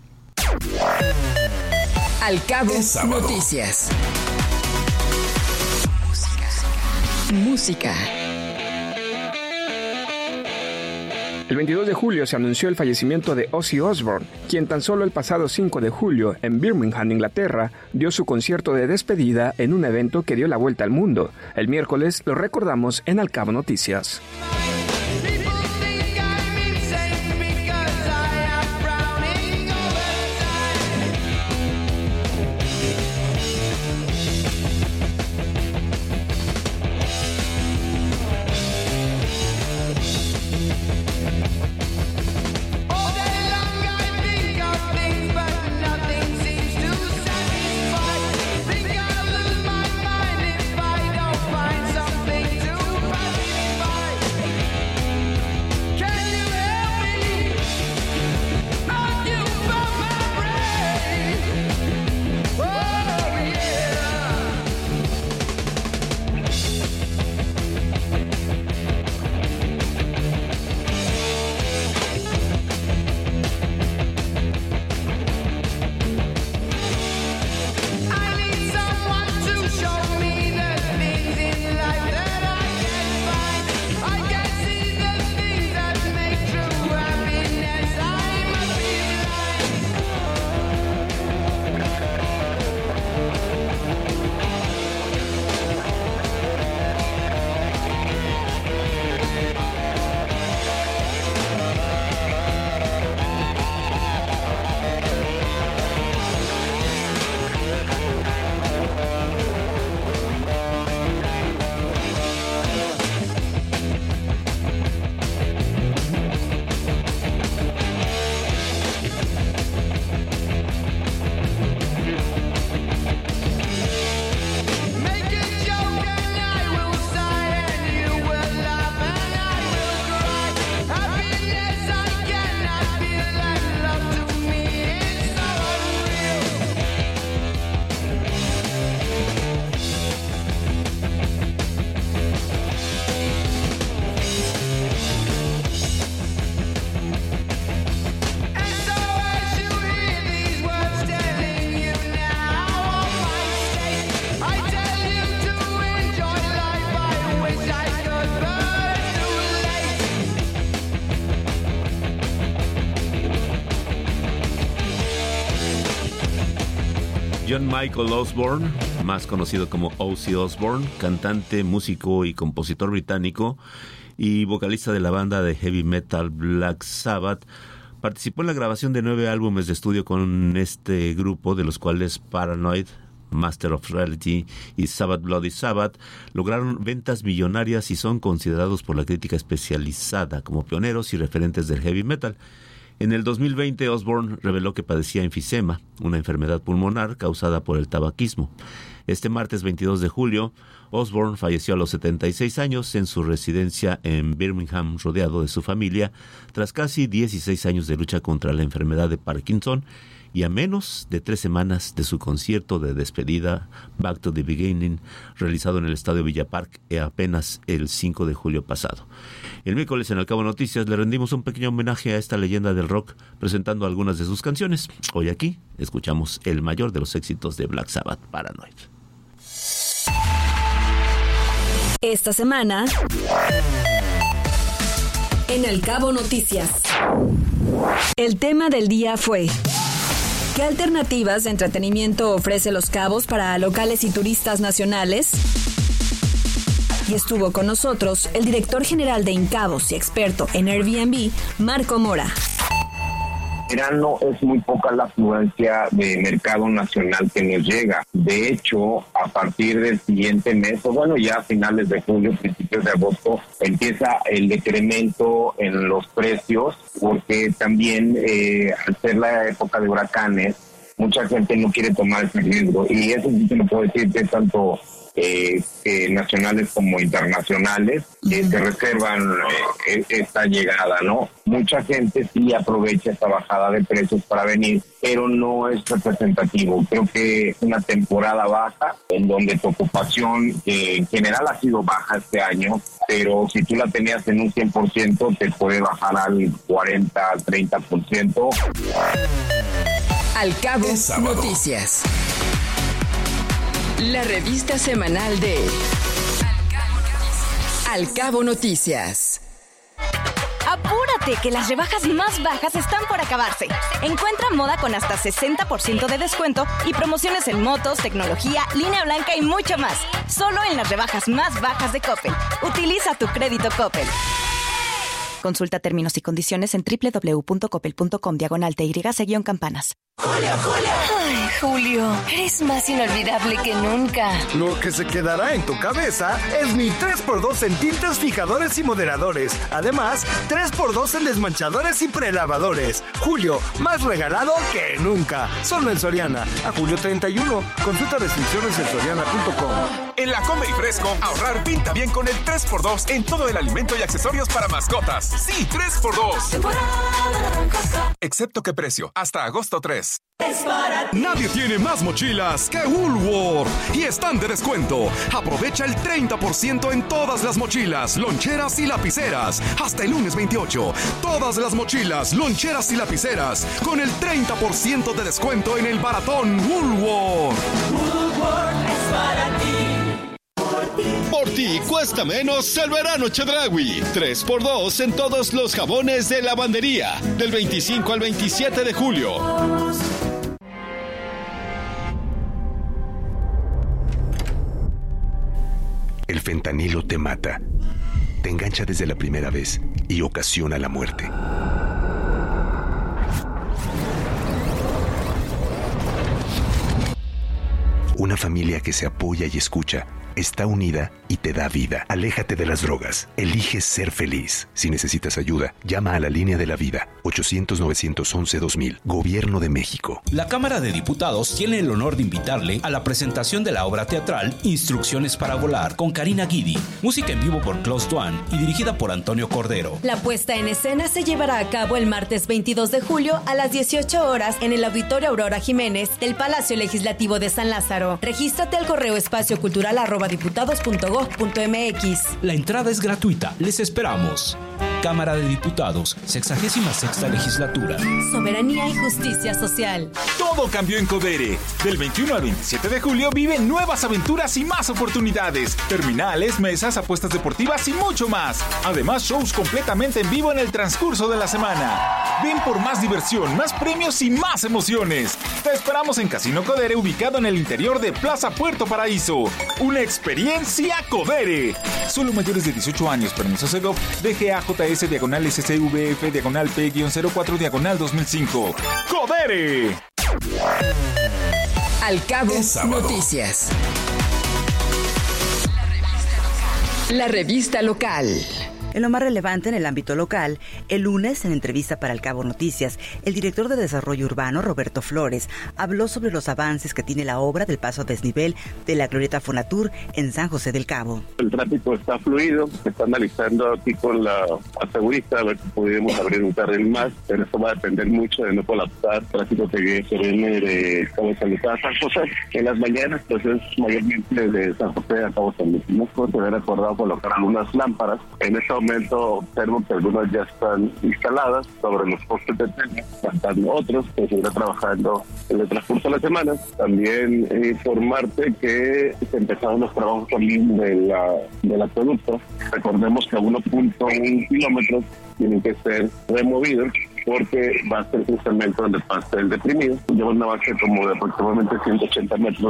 Al Cabo Noticias. Música. El veintidós de julio se anunció el fallecimiento de Ozzy Osbourne, quien tan solo el pasado cinco de julio en Birmingham, Inglaterra, dio su concierto de despedida en un evento que dio la vuelta al mundo. El miércoles lo recordamos en Al Cabo Noticias. John Michael Osborne, más conocido como Ozzy Osbourne, cantante, músico y compositor británico y vocalista de la banda de heavy metal Black Sabbath, participó en la grabación de nueve álbumes de estudio con este grupo, de los cuales Paranoid, Master of Reality y Sabbath Bloody Sabbath lograron ventas millonarias y son considerados por la crítica especializada como pioneros y referentes del heavy metal. En el dos mil veinte, Osbourne reveló que padecía enfisema, una enfermedad pulmonar causada por el tabaquismo. Este martes veintidós de julio, Osbourne falleció a los setenta y seis años en su residencia en Birmingham, rodeado de su familia, tras casi dieciséis años de lucha contra la enfermedad de Parkinson y a menos de tres semanas de su concierto de despedida Back to the Beginning, realizado en el Estadio Villa Park apenas el cinco de julio pasado. El miércoles en Al Cabo Noticias le rendimos un pequeño homenaje a esta leyenda del rock presentando algunas de sus canciones. Hoy aquí escuchamos el mayor de los éxitos de Black Sabbath, Paranoid. Esta semana en Al Cabo Noticias, el tema del día fue: ¿qué alternativas de entretenimiento ofrece Los Cabos para locales y turistas nacionales? Y estuvo con nosotros el director general de Incabos y experto en Airbnb, Marco Mora. Verano es muy poca la afluencia de mercado nacional que nos llega. De hecho, a partir del siguiente mes, o bueno, ya a finales de julio, principios de agosto, empieza el decremento en los precios, porque también eh, al ser la época de huracanes, mucha gente no quiere tomar ese riesgo. Y eso sí te lo puedo decir que tanto eh, eh, nacionales como internacionales que se reservan eh, esta llegada, ¿no? Mucha gente sí aprovecha esta bajada de precios para venir, pero no es representativo. Creo que es una temporada baja en donde tu ocupación, que en general ha sido baja este año, pero si tú la tenías en un cien por ciento, te puede bajar al cuarenta, treinta por ciento. Al Cabo Noticias. La revista semanal de Al Cabo Noticias. ¡Apúrate, que las rebajas más bajas están por acabarse! Encuentra moda con hasta sesenta por ciento de descuento y promociones en motos, tecnología, línea blanca y mucho más. Solo en las rebajas más bajas de Coppel. Utiliza tu crédito Coppel. Consulta términos y condiciones en doble u doble u doble u punto coppel punto com diagonal T Y campanas. Julio, Julio. Ay, Julio, eres más inolvidable que nunca. Lo que se quedará en tu cabeza es mi tres por dos en tintes, fijadores y moderadores. Además, tres por dos en desmanchadores y prelavadores. Julio, más regalado que nunca. Solo en Soriana. A julio treinta y uno. Consulta restricciones en soriana punto com. En la Comer y Fresco, ahorrar pinta bien con el tres por dos en todo el alimento y accesorios para mascotas. Sí, tres por dos. Excepto qué precio. Hasta agosto tres. Es para ti. Nadie tiene más mochilas que Woolworth y están de descuento. Aprovecha el treinta por ciento en todas las mochilas, loncheras y lapiceras. Hasta el lunes veintiocho. Todas las mochilas, loncheras y lapiceras con el treinta por ciento de descuento en el baratón Woolworth. Woolworth es para ti. Por ti cuesta menos el verano Chedraui. tres por dos en todos los jabones de lavandería. Del veinticinco al veintisiete de julio. El fentanilo te mata. Te engancha desde la primera vez y ocasiona la muerte. Una familia que se apoya y escucha está unida y te da vida. Aléjate de las drogas. Elige ser feliz. Si necesitas ayuda, llama a la línea de la vida. ochocientos, novecientos once, dos mil. Gobierno de México. La Cámara de Diputados tiene el honor de invitarle a la presentación de la obra teatral Instrucciones para volar con Karina Guidi. Música en vivo por Klaus Duan y dirigida por Antonio Cordero. La puesta en escena se llevará a cabo el martes veintidós de julio a las dieciocho horas en el Auditorio Aurora Jiménez del Palacio Legislativo de San Lázaro. Regístrate al correo espaciocultural arroba diputados punto gob punto mx. La entrada es gratuita. Les esperamos. Cámara de Diputados, sexagésima sexta legislatura. Soberanía y justicia social. todo cambió en Codere. Del veintiuno al veintisiete de julio vive nuevas aventuras y más oportunidades. Terminales, mesas, apuestas deportivas y mucho más. Además, shows completamente en vivo en el transcurso de la semana. Ven por más diversión, más premios y más emociones. Te esperamos en Casino Codere, ubicado en el interior de Plaza Puerto Paraíso. Una experiencia Codere. Solo mayores de dieciocho años, permiso Segov, D G A J S diagonal S C V F diagonal P cero cuatro diagonal dos mil cinco. ¡Codere! Al Cabo Noticias. La revista local. En lo más relevante en el ámbito local, el lunes, en entrevista para El Cabo Noticias, el director de Desarrollo Urbano, Roberto Flores, habló sobre los avances que tiene la obra del paso a desnivel de la glorieta Fonatur en San José del Cabo. El tráfico está fluido, se está analizando aquí con la asegurista a ver si podemos abrir un carril más, pero eso va a depender mucho de no colapsar el tráfico que viene, que viene de Cabo San Lucas a San José. En las mañanas, pues es mayormente de San José a Cabo San Lucas. Nos se había acordado colocar algunas lámparas. En este momento observo que algunas ya están instaladas sobre los postes de tele, faltan otros que se irá trabajando en el transcurso de la semana. También eh, informarte que se empezaron los trabajos también de la, del acueducto. Recordemos que a uno punto uno kilómetros tienen que ser removidos porque va a ser justamente donde pasa el deprimido. Lleva una base como de aproximadamente ciento ochenta metros.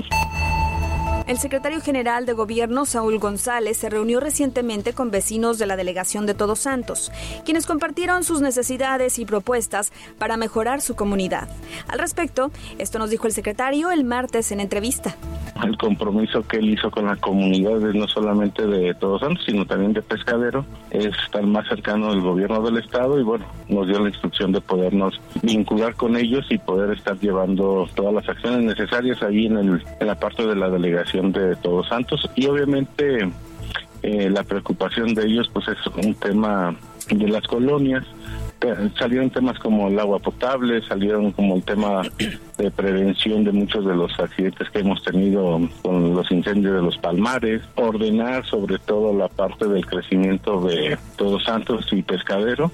El secretario general de Gobierno, Saúl González, se reunió recientemente con vecinos de la delegación de Todos Santos, quienes compartieron sus necesidades y propuestas para mejorar su comunidad. Al respecto, esto nos dijo el secretario el martes en entrevista. El compromiso que él hizo con la comunidad es no solamente de Todos Santos, sino también de Pescadero, es estar más cercano del gobierno del estado y bueno, nos dio la instrucción de podernos vincular con ellos y poder estar llevando todas las acciones necesarias ahí en, el, en la parte de la delegación de Todos Santos y obviamente eh, la preocupación de ellos pues es un tema de las colonias. Salieron temas como el agua potable, salieron como el tema de prevención de muchos de los accidentes que hemos tenido con los incendios de los palmares, ordenar sobre todo la parte del crecimiento de Todos Santos y Pescadero.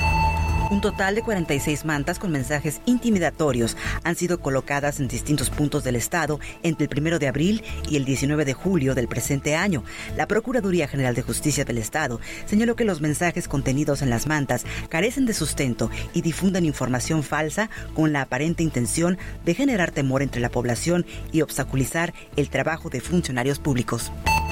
Un total de cuarenta y seis mantas con mensajes intimidatorios han sido colocadas en distintos puntos del estado entre el primero de abril y el diecinueve de julio del presente año. La Procuraduría General de Justicia del Estado señaló que los mensajes contenidos en las mantas carecen de sustento y difunden información falsa con la aparente intención de generar temor entre la población y obstaculizar el trabajo de funcionarios públicos.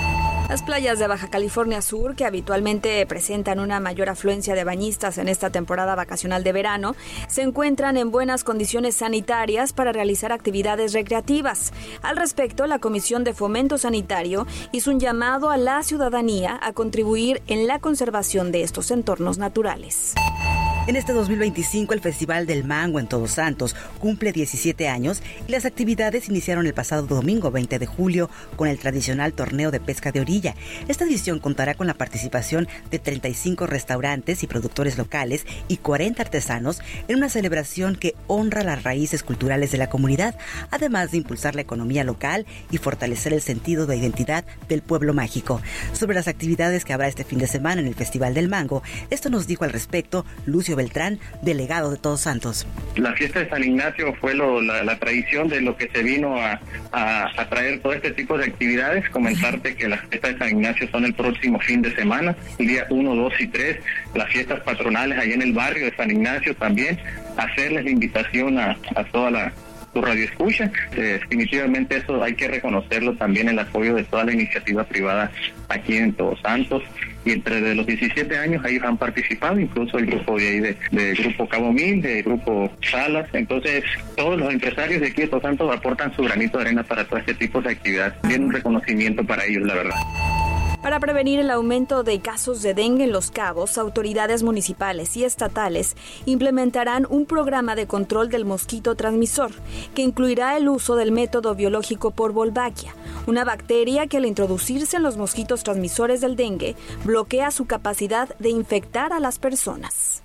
Las playas de Baja California Sur, que habitualmente presentan una mayor afluencia de bañistas en esta temporada vacacional de verano, se encuentran en buenas condiciones sanitarias para realizar actividades recreativas. Al respecto, la Comisión de Fomento Sanitario hizo un llamado a la ciudadanía a contribuir en la conservación de estos entornos naturales. En este dos mil veinticinco, el Festival del Mango en Todos Santos cumple diecisiete años y las actividades iniciaron el pasado domingo veinte de julio con el tradicional torneo de pesca de orilla. Esta edición contará con la participación de treinta y cinco restaurantes y productores locales y cuarenta artesanos en una celebración que honra las raíces culturales de la comunidad, además de impulsar la economía local y fortalecer el sentido de identidad del pueblo mágico. Sobre las actividades que habrá este fin de semana en el Festival del Mango, esto nos dijo al respecto Lucio Beltrán, delegado de Todos Santos. La fiesta de San Ignacio fue lo, la, la tradición de lo que se vino a, a, a traer todo este tipo de actividades. Comentarte que las fiestas de San Ignacio son el próximo fin de semana, el día uno, dos y tres, las fiestas patronales allá en el barrio de San Ignacio también, hacerles la invitación a, a toda la tu radio escucha. Eh, definitivamente eso hay que reconocerlo también, el apoyo de toda la iniciativa privada aquí en Todos Santos, y entre de los diecisiete años ahí han participado incluso el grupo de ahí de, de Grupo Cabo Mil, de Grupo Salas. Entonces todos los empresarios de aquí de Todos Santos aportan su granito de arena para todo este tipo de actividades. Tiene un reconocimiento para ellos, la verdad. Para prevenir el aumento de casos de dengue en Los Cabos, autoridades municipales y estatales implementarán un programa de control del mosquito transmisor, que incluirá el uso del método biológico por Wolbachia, una bacteria que al introducirse en los mosquitos transmisores del dengue bloquea su capacidad de infectar a las personas.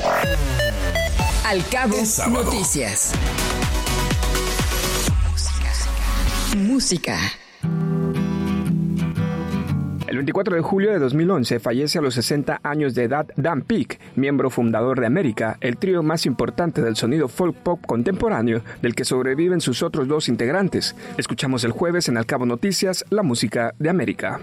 Al Cabo Noticias. Música. El veinticuatro de julio de dos mil once fallece a los sesenta años de edad Dan Peek, miembro fundador de América, el trío más importante del sonido folk pop contemporáneo, del que sobreviven sus otros dos integrantes. Escuchamos el jueves en Al Cabo Noticias la música de América.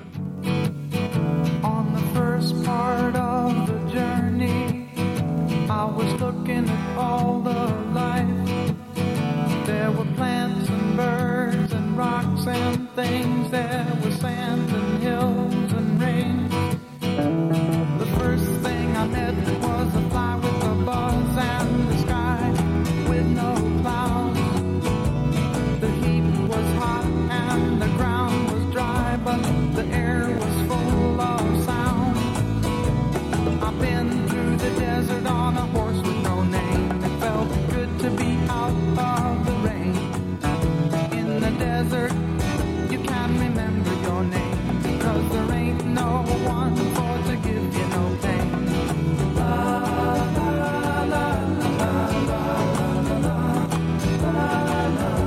On the first part of the journey, I was looking at all the life. There were plants and birds and rocks and things. There was sand and hills and rain. The first thing I met was a fly with a buzz and the sky with no clouds. The heat was hot and the ground was dry, but the air was full of sound. I've been through the desert on a horse with no name. It felt good to be out of the rain. In the desert, you can't remember your name, because there ain't no one for to give you no pain. La, la, la, la, la, la, la, la, la.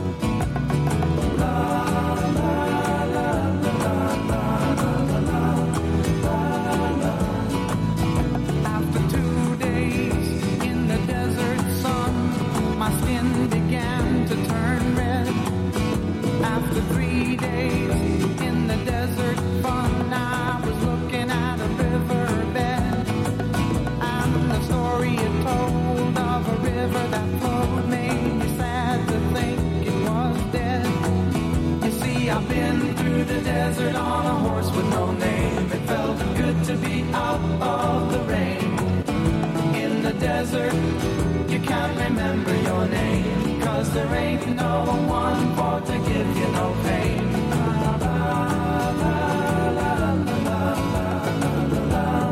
After three days in the desert fun, I was looking at a riverbed, and the story it told of a river that flowed made me sad to think it was dead. You see, I've been through the desert on a horse with no name. It felt good to be out of the rain. In the desert, you can't remember your name, 'cause there ain't no one for to give you no pain. La, la, la, la, la, la, la, la,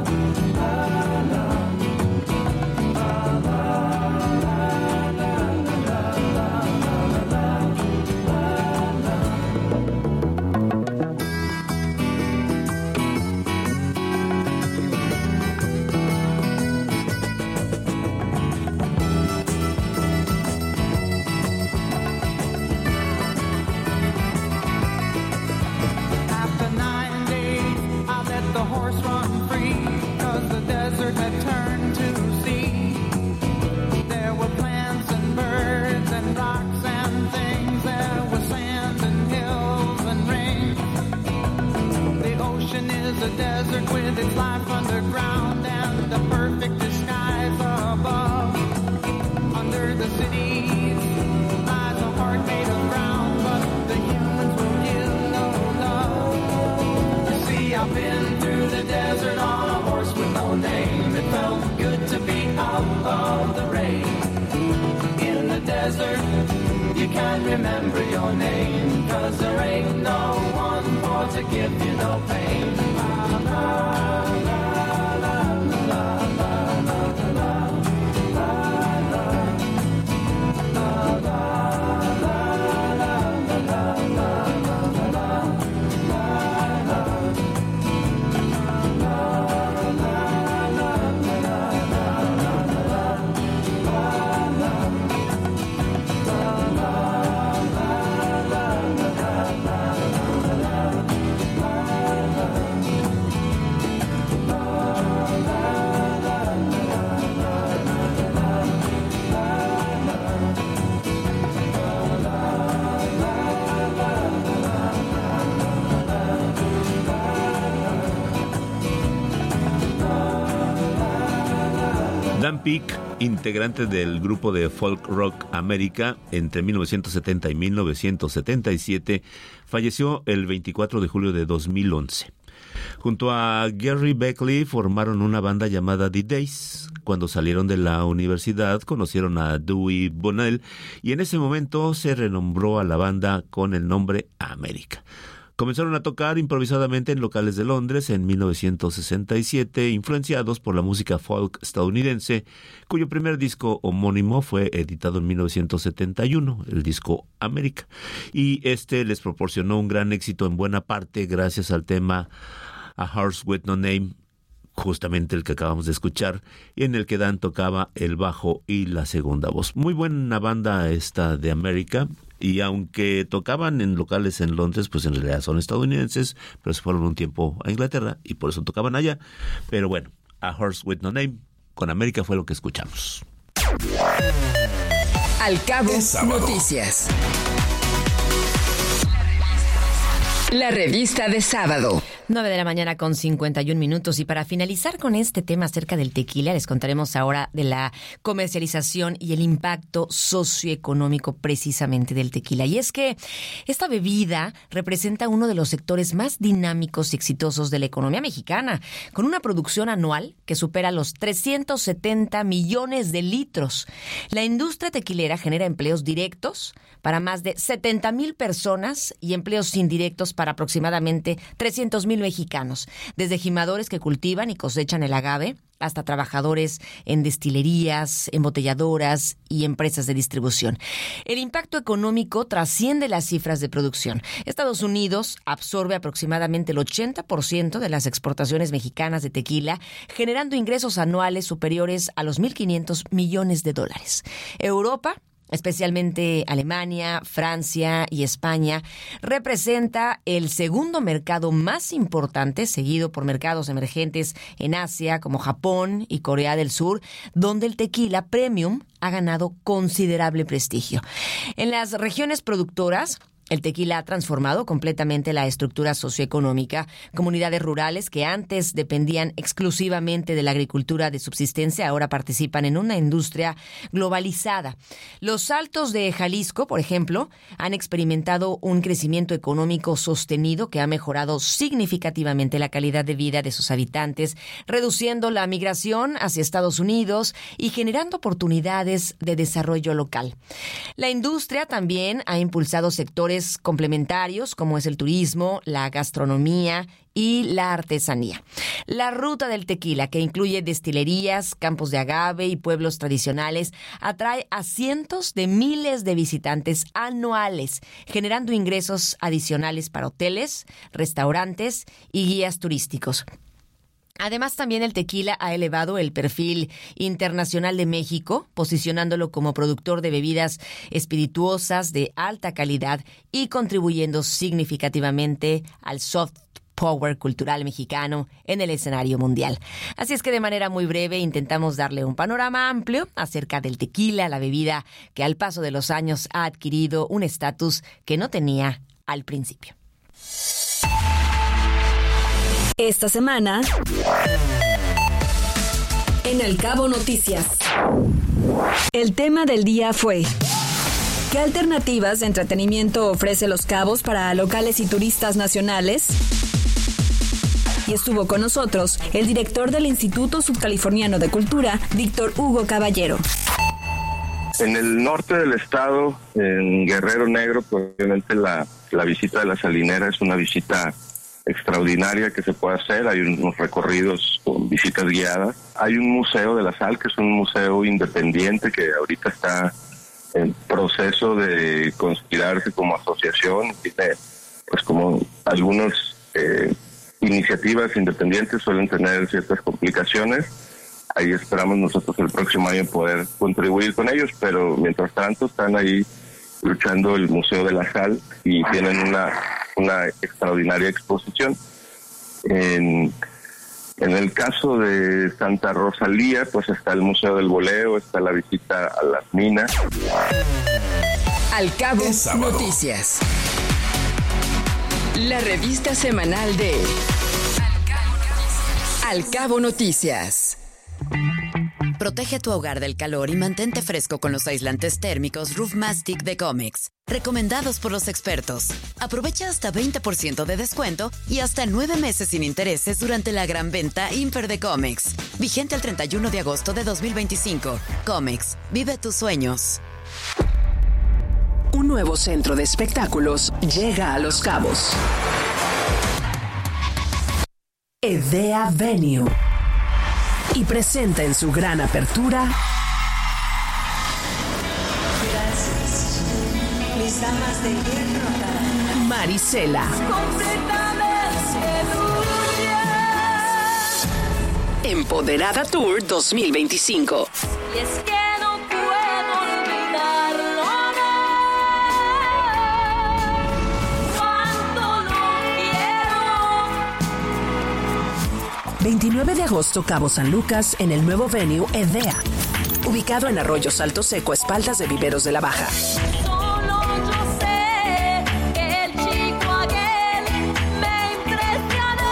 had turned to sea. There were plants and birds and rocks and things. There was sand and hills and rain. The ocean is a desert with its life underground and a perfect disguise above. Under the cities lies a heart made of brown, but the humans will give no love. You see, I've been through the desert on a horse with no name. It felt good to be out of the rain. In the desert, you can't remember your name, 'cause there ain't no one for to give you no pain. La, la, la, la, la, la, la, la. Dan Peek, integrante del grupo de folk rock América, entre mil novecientos setenta y mil novecientos setenta y siete, falleció el veinticuatro de julio de dos mil once. Junto a Gary Beckley formaron una banda llamada The Days. Cuando salieron de la universidad conocieron a Dewey Bonnell y en ese momento se renombró a la banda con el nombre América. Comenzaron a tocar improvisadamente en locales de Londres en mil novecientos sesenta y siete, influenciados por la música folk estadounidense, cuyo primer disco homónimo fue editado en mil novecientos setenta y uno, el disco América, y este les proporcionó un gran éxito en buena parte gracias al tema A Horse with No Name, justamente el que acabamos de escuchar, y en el que Dan tocaba el bajo y la segunda voz. Muy buena banda esta de América. Y aunque tocaban en locales en Londres, pues en realidad son estadounidenses, pero se fueron un tiempo a Inglaterra y por eso tocaban allá. Pero bueno, A Horse with No Name con América fue lo que escuchamos. Al Cabo Noticias. La revista de sábado. nueve de la mañana con cincuenta y un minutos. Y para finalizar con este tema acerca del tequila, les contaremos ahora de la comercialización y el impacto socioeconómico precisamente del tequila. Y es que esta bebida representa uno de los sectores más dinámicos y exitosos de la economía mexicana, con una producción anual que supera los trescientos setenta millones de litros. La industria tequilera genera empleos directos para más de setenta mil personas y empleos indirectos para aproximadamente trescientos mil mexicanos, desde gimadores que cultivan y cosechan el agave hasta trabajadores en destilerías, embotelladoras y empresas de distribución. El impacto económico trasciende las cifras de producción. Estados Unidos absorbe aproximadamente el ochenta por ciento de las exportaciones mexicanas de tequila, generando ingresos anuales superiores a los mil quinientos millones de dólares. Europa, especialmente Alemania, Francia y España, representa el segundo mercado más importante, seguido por mercados emergentes en Asia como Japón y Corea del Sur, donde el tequila premium ha ganado considerable prestigio. En las regiones productoras, el tequila ha transformado completamente la estructura socioeconómica. Comunidades rurales que antes dependían exclusivamente de la agricultura de subsistencia ahora participan en una industria globalizada. Los Altos de Jalisco, por ejemplo, han experimentado un crecimiento económico sostenido que ha mejorado significativamente la calidad de vida de sus habitantes, reduciendo la migración hacia Estados Unidos y generando oportunidades de desarrollo local. La industria también ha impulsado sectores complementarios como es el turismo, la gastronomía y la artesanía. La ruta del tequila, que incluye destilerías, campos de agave y pueblos tradicionales, atrae a cientos de miles de visitantes anuales, generando ingresos adicionales para hoteles, restaurantes y guías turísticos. Además, también el tequila ha elevado el perfil internacional de México, posicionándolo como productor de bebidas espirituosas de alta calidad y contribuyendo significativamente al soft power cultural mexicano en el escenario mundial. Así es que de manera muy breve intentamos darle un panorama amplio acerca del tequila, la bebida que al paso de los años ha adquirido un estatus que no tenía al principio. Esta semana, en Al Cabo Noticias, el tema del día fue: ¿qué alternativas de entretenimiento ofrece Los Cabos para locales y turistas nacionales? Y estuvo con nosotros el director del Instituto Subcaliforniano de Cultura, Víctor Hugo Caballero. En el norte del estado, en Guerrero Negro, pues obviamente la, la visita de la salinera es una visita extraordinaria que se puede hacer. Hay unos recorridos con visitas guiadas. Hay un museo de la sal, que es un museo independiente que ahorita está en proceso de constituirse como asociación. Tiene, pues como algunas eh, iniciativas independientes suelen tener ciertas complicaciones. Ahí esperamos nosotros el próximo año poder contribuir con ellos, pero mientras tanto están ahí luchando el Museo de la Sal y tienen una una extraordinaria exposición. En, en el caso de Santa Rosalía, pues está el Museo del Boleo, está la visita a las minas. Al Cabo Noticias. La revista semanal de Al Cabo Noticias. Protege tu hogar del calor y mantente fresco con los aislantes térmicos Roof Mastic de Comex, recomendados por los expertos. Aprovecha hasta veinte por ciento de descuento y hasta nueve meses sin intereses durante la gran venta Imper de Comex. Vigente el treinta y uno de agosto de dos mil veinticinco. Comex, vive tus sueños. Un nuevo centro de espectáculos llega a Los Cabos. Edea Venue. Y presenta en su gran apertura Gracias, mis damas de hierro. Marisela. Empoderada Tour dos mil veinticinco. Y es que no puedo olvidarlo. veintinueve de agosto, Cabo San Lucas, en el nuevo venue Edea, ubicado en Arroyo Salto Seco, espaldas de Viveros de la Baja. Solo yo sé que el chico aquel me impresionó.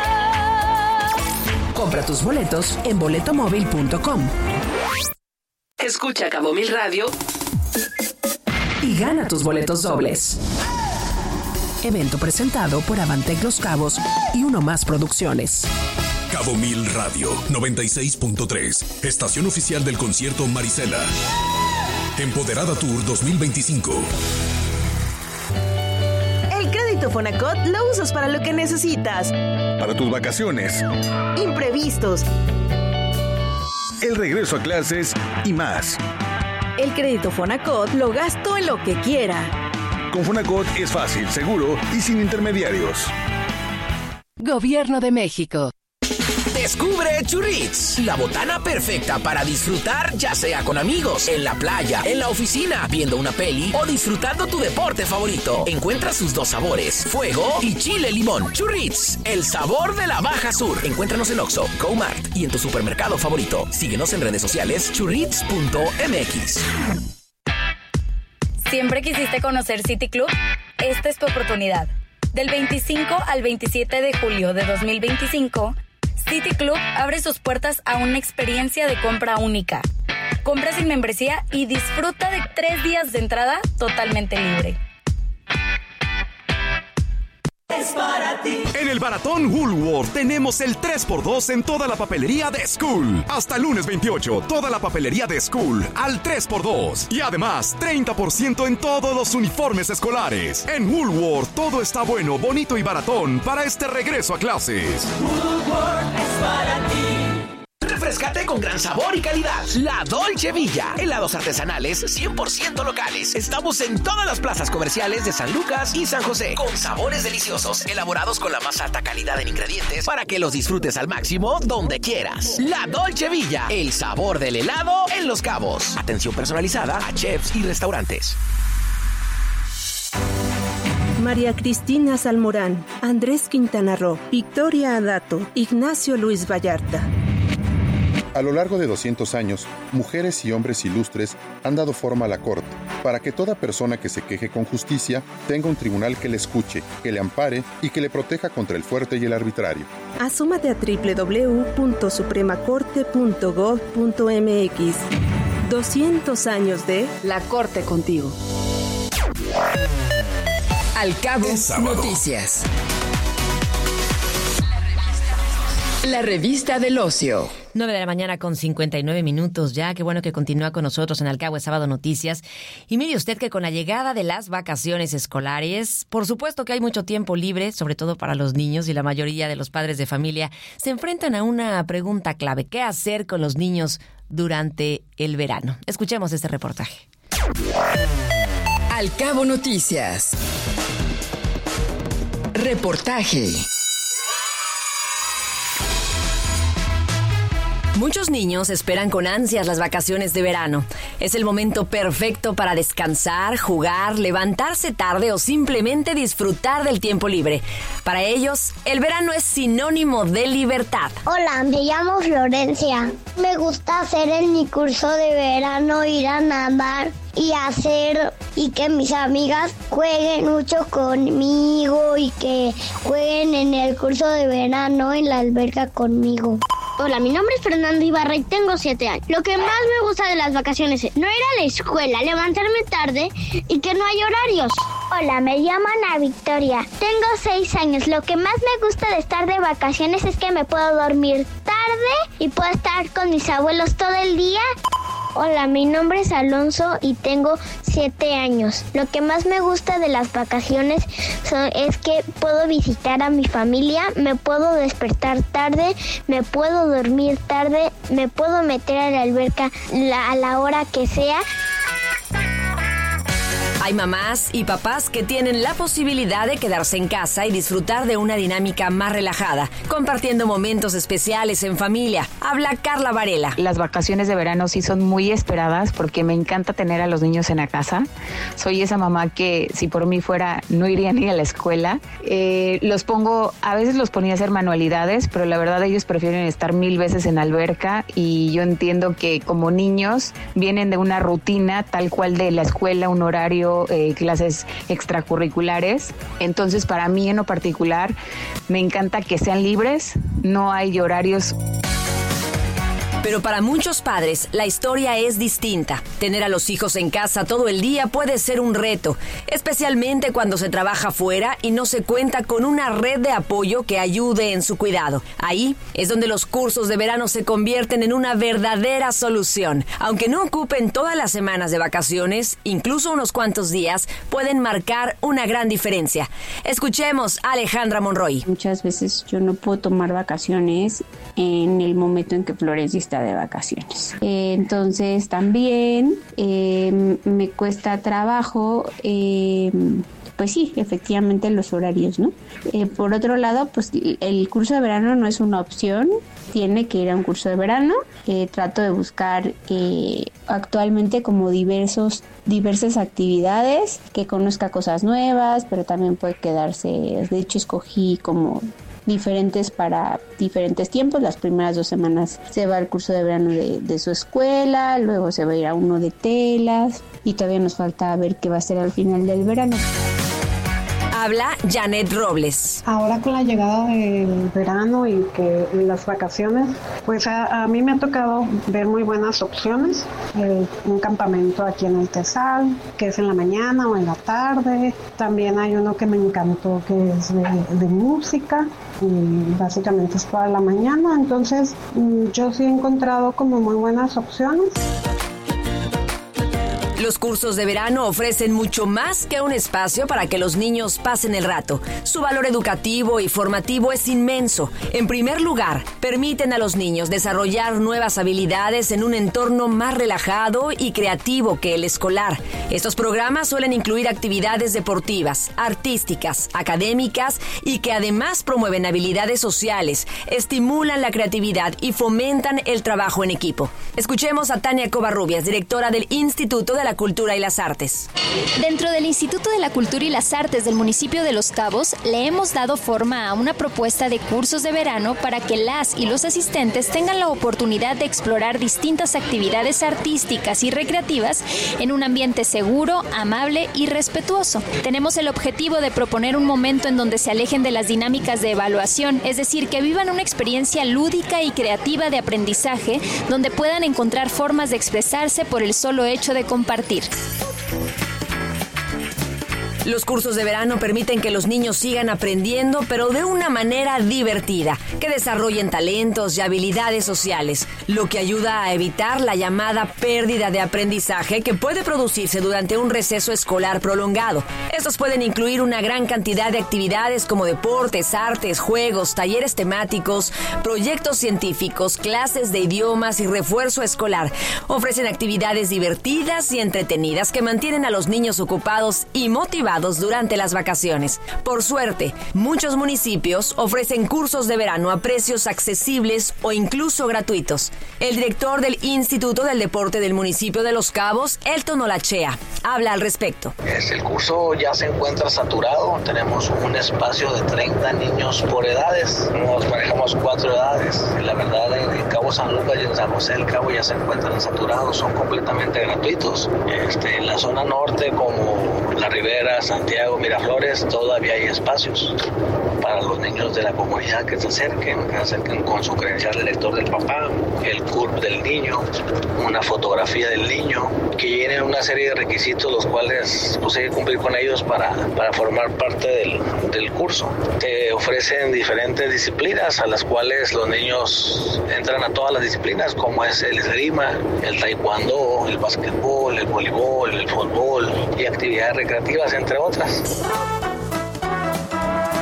Compra tus boletos en boletomóvil punto com. Escucha Cabo Mil Radio y gana tus boletos dobles. Evento presentado por Avantec Los Cabos y Uno Más Producciones. Cabo Mil Radio noventa y seis punto tres, estación oficial del concierto Marisela. Empoderada Tour dos mil veinticinco. El crédito Fonacot lo usas para lo que necesitas. Para tus vacaciones. Imprevistos. El regreso a clases y más. El crédito Fonacot lo gasto en lo que quiera. Con Fonacot es fácil, seguro y sin intermediarios. Gobierno de México. Descubre Churrits, la botana perfecta para disfrutar, ya sea con amigos, en la playa, en la oficina, viendo una peli o disfrutando tu deporte favorito. Encuentra sus dos sabores, fuego y chile limón. Churrits, el sabor de la Baja Sur. Encuéntranos en Oxxo, GoMart y en tu supermercado favorito. Síguenos en redes sociales churrits punto m x. ¿Siempre quisiste conocer City Club? Esta es tu oportunidad. Del veinticinco al veintisiete de julio de dos mil veinticinco, City Club abre sus puertas a una experiencia de compra única. Compra sin membresía y disfruta de tres días de entrada totalmente libre. Es para ti. En el Baratón Woolworth tenemos el tres por dos en toda la papelería de School. Hasta el lunes veintiocho, toda la papelería de School al tres por dos. Y además, treinta por ciento en todos los uniformes escolares. En Woolworth todo está bueno, bonito y baratón para este regreso a clases. Woolworth es para ti. Refrescate con gran sabor y calidad. La Dolce Villa. Helados artesanales cien por ciento locales. Estamos en todas las plazas comerciales de San Lucas y San José. Con sabores deliciosos, elaborados con la más alta calidad en ingredientes para que los disfrutes al máximo donde quieras. La Dolce Villa. El sabor del helado en Los Cabos. Atención personalizada a chefs y restaurantes. María Cristina Salmorán, Andrés Quintana Roo, Victoria Adato, Ignacio Luis Vallarta. A lo largo de doscientos años, mujeres y hombres ilustres han dado forma a la Corte, para que toda persona que se queje con justicia tenga un tribunal que le escuche, que le ampare y que le proteja contra el fuerte y el arbitrario. Asómate a doble u doble u doble u punto suprema corte punto gov punto m x. doscientos años de La Corte contigo. Al Cabo Noticias. La revista del ocio. nueve de la mañana con cincuenta y nueve minutos ya. Qué bueno que continúa con nosotros en Al Cabo de Sábado Noticias. Y mire usted que con la llegada de las vacaciones escolares, por supuesto que hay mucho tiempo libre, sobre todo para los niños, y la mayoría de los padres de familia se enfrentan a una pregunta clave. ¿Qué hacer con los niños durante el verano? Escuchemos este reportaje. Al Cabo Noticias. Reportaje. Muchos niños esperan con ansias las vacaciones de verano. Es el momento perfecto para descansar, jugar, levantarse tarde o simplemente disfrutar del tiempo libre. Para ellos, el verano es sinónimo de libertad. Hola, me llamo Florencia. Me gusta hacer en mi curso de verano, ir a nadar y hacer y que mis amigas jueguen mucho conmigo y que jueguen en el curso de verano en la alberca conmigo. Hola, mi nombre es Fernando Ibarra y tengo siete años. Lo que más me gusta de las vacaciones es no ir a la escuela, levantarme tarde y que no hay horarios. Hola, me llamo Ana Victoria. Tengo seis años. Lo que más me gusta de estar de vacaciones es que me puedo dormir tarde y puedo estar con mis abuelos todo el día. Hola, mi nombre es Alonso y tengo siete años. Lo que más me gusta de las vacaciones son, es que puedo visitar a mi familia, me puedo despertar tarde, me puedo dormir tarde, me puedo meter a la alberca la, a la hora que sea. Hay mamás y papás que tienen la posibilidad de quedarse en casa y disfrutar de una dinámica más relajada, compartiendo momentos especiales en familia. Habla Carla Varela. Las vacaciones de verano sí son muy esperadas porque me encanta tener a los niños en la casa. Soy esa mamá que si por mí fuera no iría ni a la escuela. Eh, los pongo, a veces los ponía a hacer manualidades, pero la verdad ellos prefieren estar mil veces en alberca y yo entiendo que como niños vienen de una rutina tal cual de la escuela, un horario, eh, clases extracurriculares. Entonces para mí en lo particular me encanta que sean libres, no hay horarios. Pero para muchos padres, la historia es distinta. Tener a los hijos en casa todo el día puede ser un reto, especialmente cuando se trabaja fuera y no se cuenta con una red de apoyo que ayude en su cuidado. Ahí es donde los cursos de verano se convierten en una verdadera solución. Aunque no ocupen todas las semanas de vacaciones, incluso unos cuantos días, pueden marcar una gran diferencia. Escuchemos a Alejandra Monroy. Muchas veces yo no puedo tomar vacaciones en el momento en que Florencia está de vacaciones. Eh, entonces también eh, me cuesta trabajo, eh, pues sí, efectivamente los horarios, ¿no? Eh, por otro lado, pues el curso de verano no es una opción, tiene que ir a un curso de verano. Eh, trato de buscar eh, actualmente como diversos diversas actividades, que conozca cosas nuevas, pero también puede quedarse, de hecho escogí como diferentes para diferentes tiempos. Las primeras dos semanas se va al curso de verano de, de su escuela, luego se va a ir a uno de telas y todavía nos falta ver qué va a ser al final del verano. Habla Janet Robles. Ahora con la llegada del verano y que las vacaciones, pues a, a mí me ha tocado ver muy buenas opciones. Eh, un campamento aquí en el Tesal, que es en la mañana o en la tarde. También hay uno que me encantó, que es de, de música. Y básicamente es toda la mañana. Entonces yo sí he encontrado como muy buenas opciones. Los cursos de verano ofrecen mucho más que un espacio para que los niños pasen el rato. Su valor educativo y formativo es inmenso. En primer lugar, permiten a los niños desarrollar nuevas habilidades en un entorno más relajado y creativo que el escolar. Estos programas suelen incluir actividades deportivas, artísticas, académicas y que además promueven habilidades sociales, estimulan la creatividad y fomentan el trabajo en equipo. Escuchemos a Tania Covarrubias, directora del Instituto de la Cultura y las Artes. Dentro del Instituto de la Cultura y las Artes del municipio de Los Cabos, le hemos dado forma a una propuesta de cursos de verano para que las y los asistentes tengan la oportunidad de explorar distintas actividades artísticas y recreativas en un ambiente seguro, amable y respetuoso. Tenemos el objetivo de proponer un momento en donde se alejen de las dinámicas de evaluación, es decir, que vivan una experiencia lúdica y creativa de aprendizaje, donde puedan encontrar formas de expresarse por el solo hecho de compartir. Los cursos de verano permiten que los niños sigan aprendiendo, pero de una manera divertida, que desarrollen talentos y habilidades sociales, lo que ayuda a evitar la llamada pérdida de aprendizaje que puede producirse durante un receso escolar prolongado. Estos pueden incluir una gran cantidad de actividades como deportes, artes, juegos, talleres temáticos, proyectos científicos, clases de idiomas y refuerzo escolar. Ofrecen actividades divertidas y entretenidas que mantienen a los niños ocupados y motivados durante las vacaciones. Por suerte, muchos municipios ofrecen cursos de verano a precios accesibles o incluso gratuitos. El director del Instituto del Deporte del municipio de Los Cabos, Elton Olachea, habla al respecto. El curso ya se encuentra saturado. Tenemos un espacio de treinta niños por edades. Nos manejamos cuatro edades. La verdad, en Cabo San Lucas y en San José del Cabo ya se encuentran saturados. Son completamente gratuitos. Este, en la zona norte, como la Ribera, Santiago, Miraflores, todavía hay espacios para los niños de la comunidad que se acerquen, que se acerquen con su credencial de lector del papá, el C U R P del niño, una fotografía del niño, que llenen una serie de requisitos los cuales pues, hay que cumplir con ellos para, para formar parte del, del curso. Te ofrecen diferentes disciplinas a las cuales los niños entran a todas las disciplinas, como es el esgrima, el taekwondo, el básquetbol, el voleibol, el fútbol y actividades recreativas, entre otras.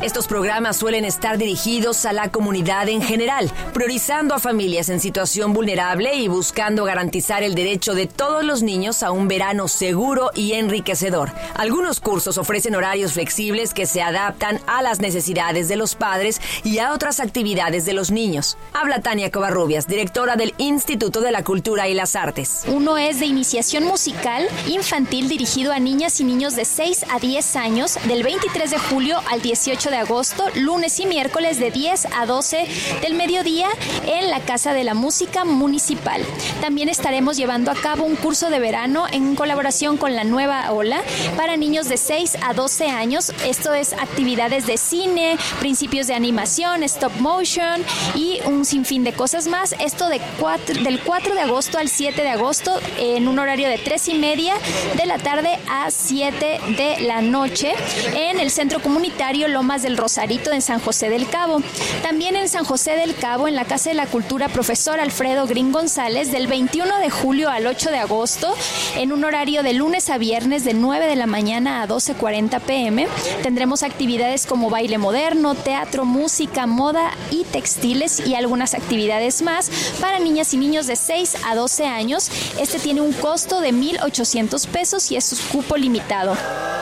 Estos programas suelen estar dirigidos a la comunidad en general, priorizando a familias en situación vulnerable y buscando garantizar el derecho de todos los niños a un verano seguro y enriquecedor. Algunos cursos ofrecen horarios flexibles que se adaptan a las necesidades de los padres y a otras actividades de los niños. Habla Tania Covarrubias, directora del Instituto de la Cultura y las Artes. Uno es de iniciación musical infantil dirigido a niñas y niños de seis a diez años del veintitrés de julio al dieciocho de agosto, lunes y miércoles de diez a doce del mediodía en la Casa de la Música Municipal. También estaremos llevando a cabo un curso de verano en colaboración con la Nueva Ola para niños de seis a doce años. Esto es actividades de cine, principios de animación, stop motion y un sinfín de cosas más. Esto de cuatro, del cuatro de agosto al siete de agosto en un horario de tres y media de la tarde a siete de la noche en el Centro Comunitario Lomas del Rosarito en San José del Cabo. También en San José del Cabo, en la Casa de la Cultura Profesor Alfredo Green González, del veintiuno de julio al ocho de agosto, en un horario de lunes a viernes de nueve de la mañana a doce cuarenta pm. Tendremos actividades como baile moderno, teatro, música, moda y textiles y algunas actividades más para niñas y niños de seis a doce años. Este tiene un costo de mil ochocientos pesos y es su cupo limitado.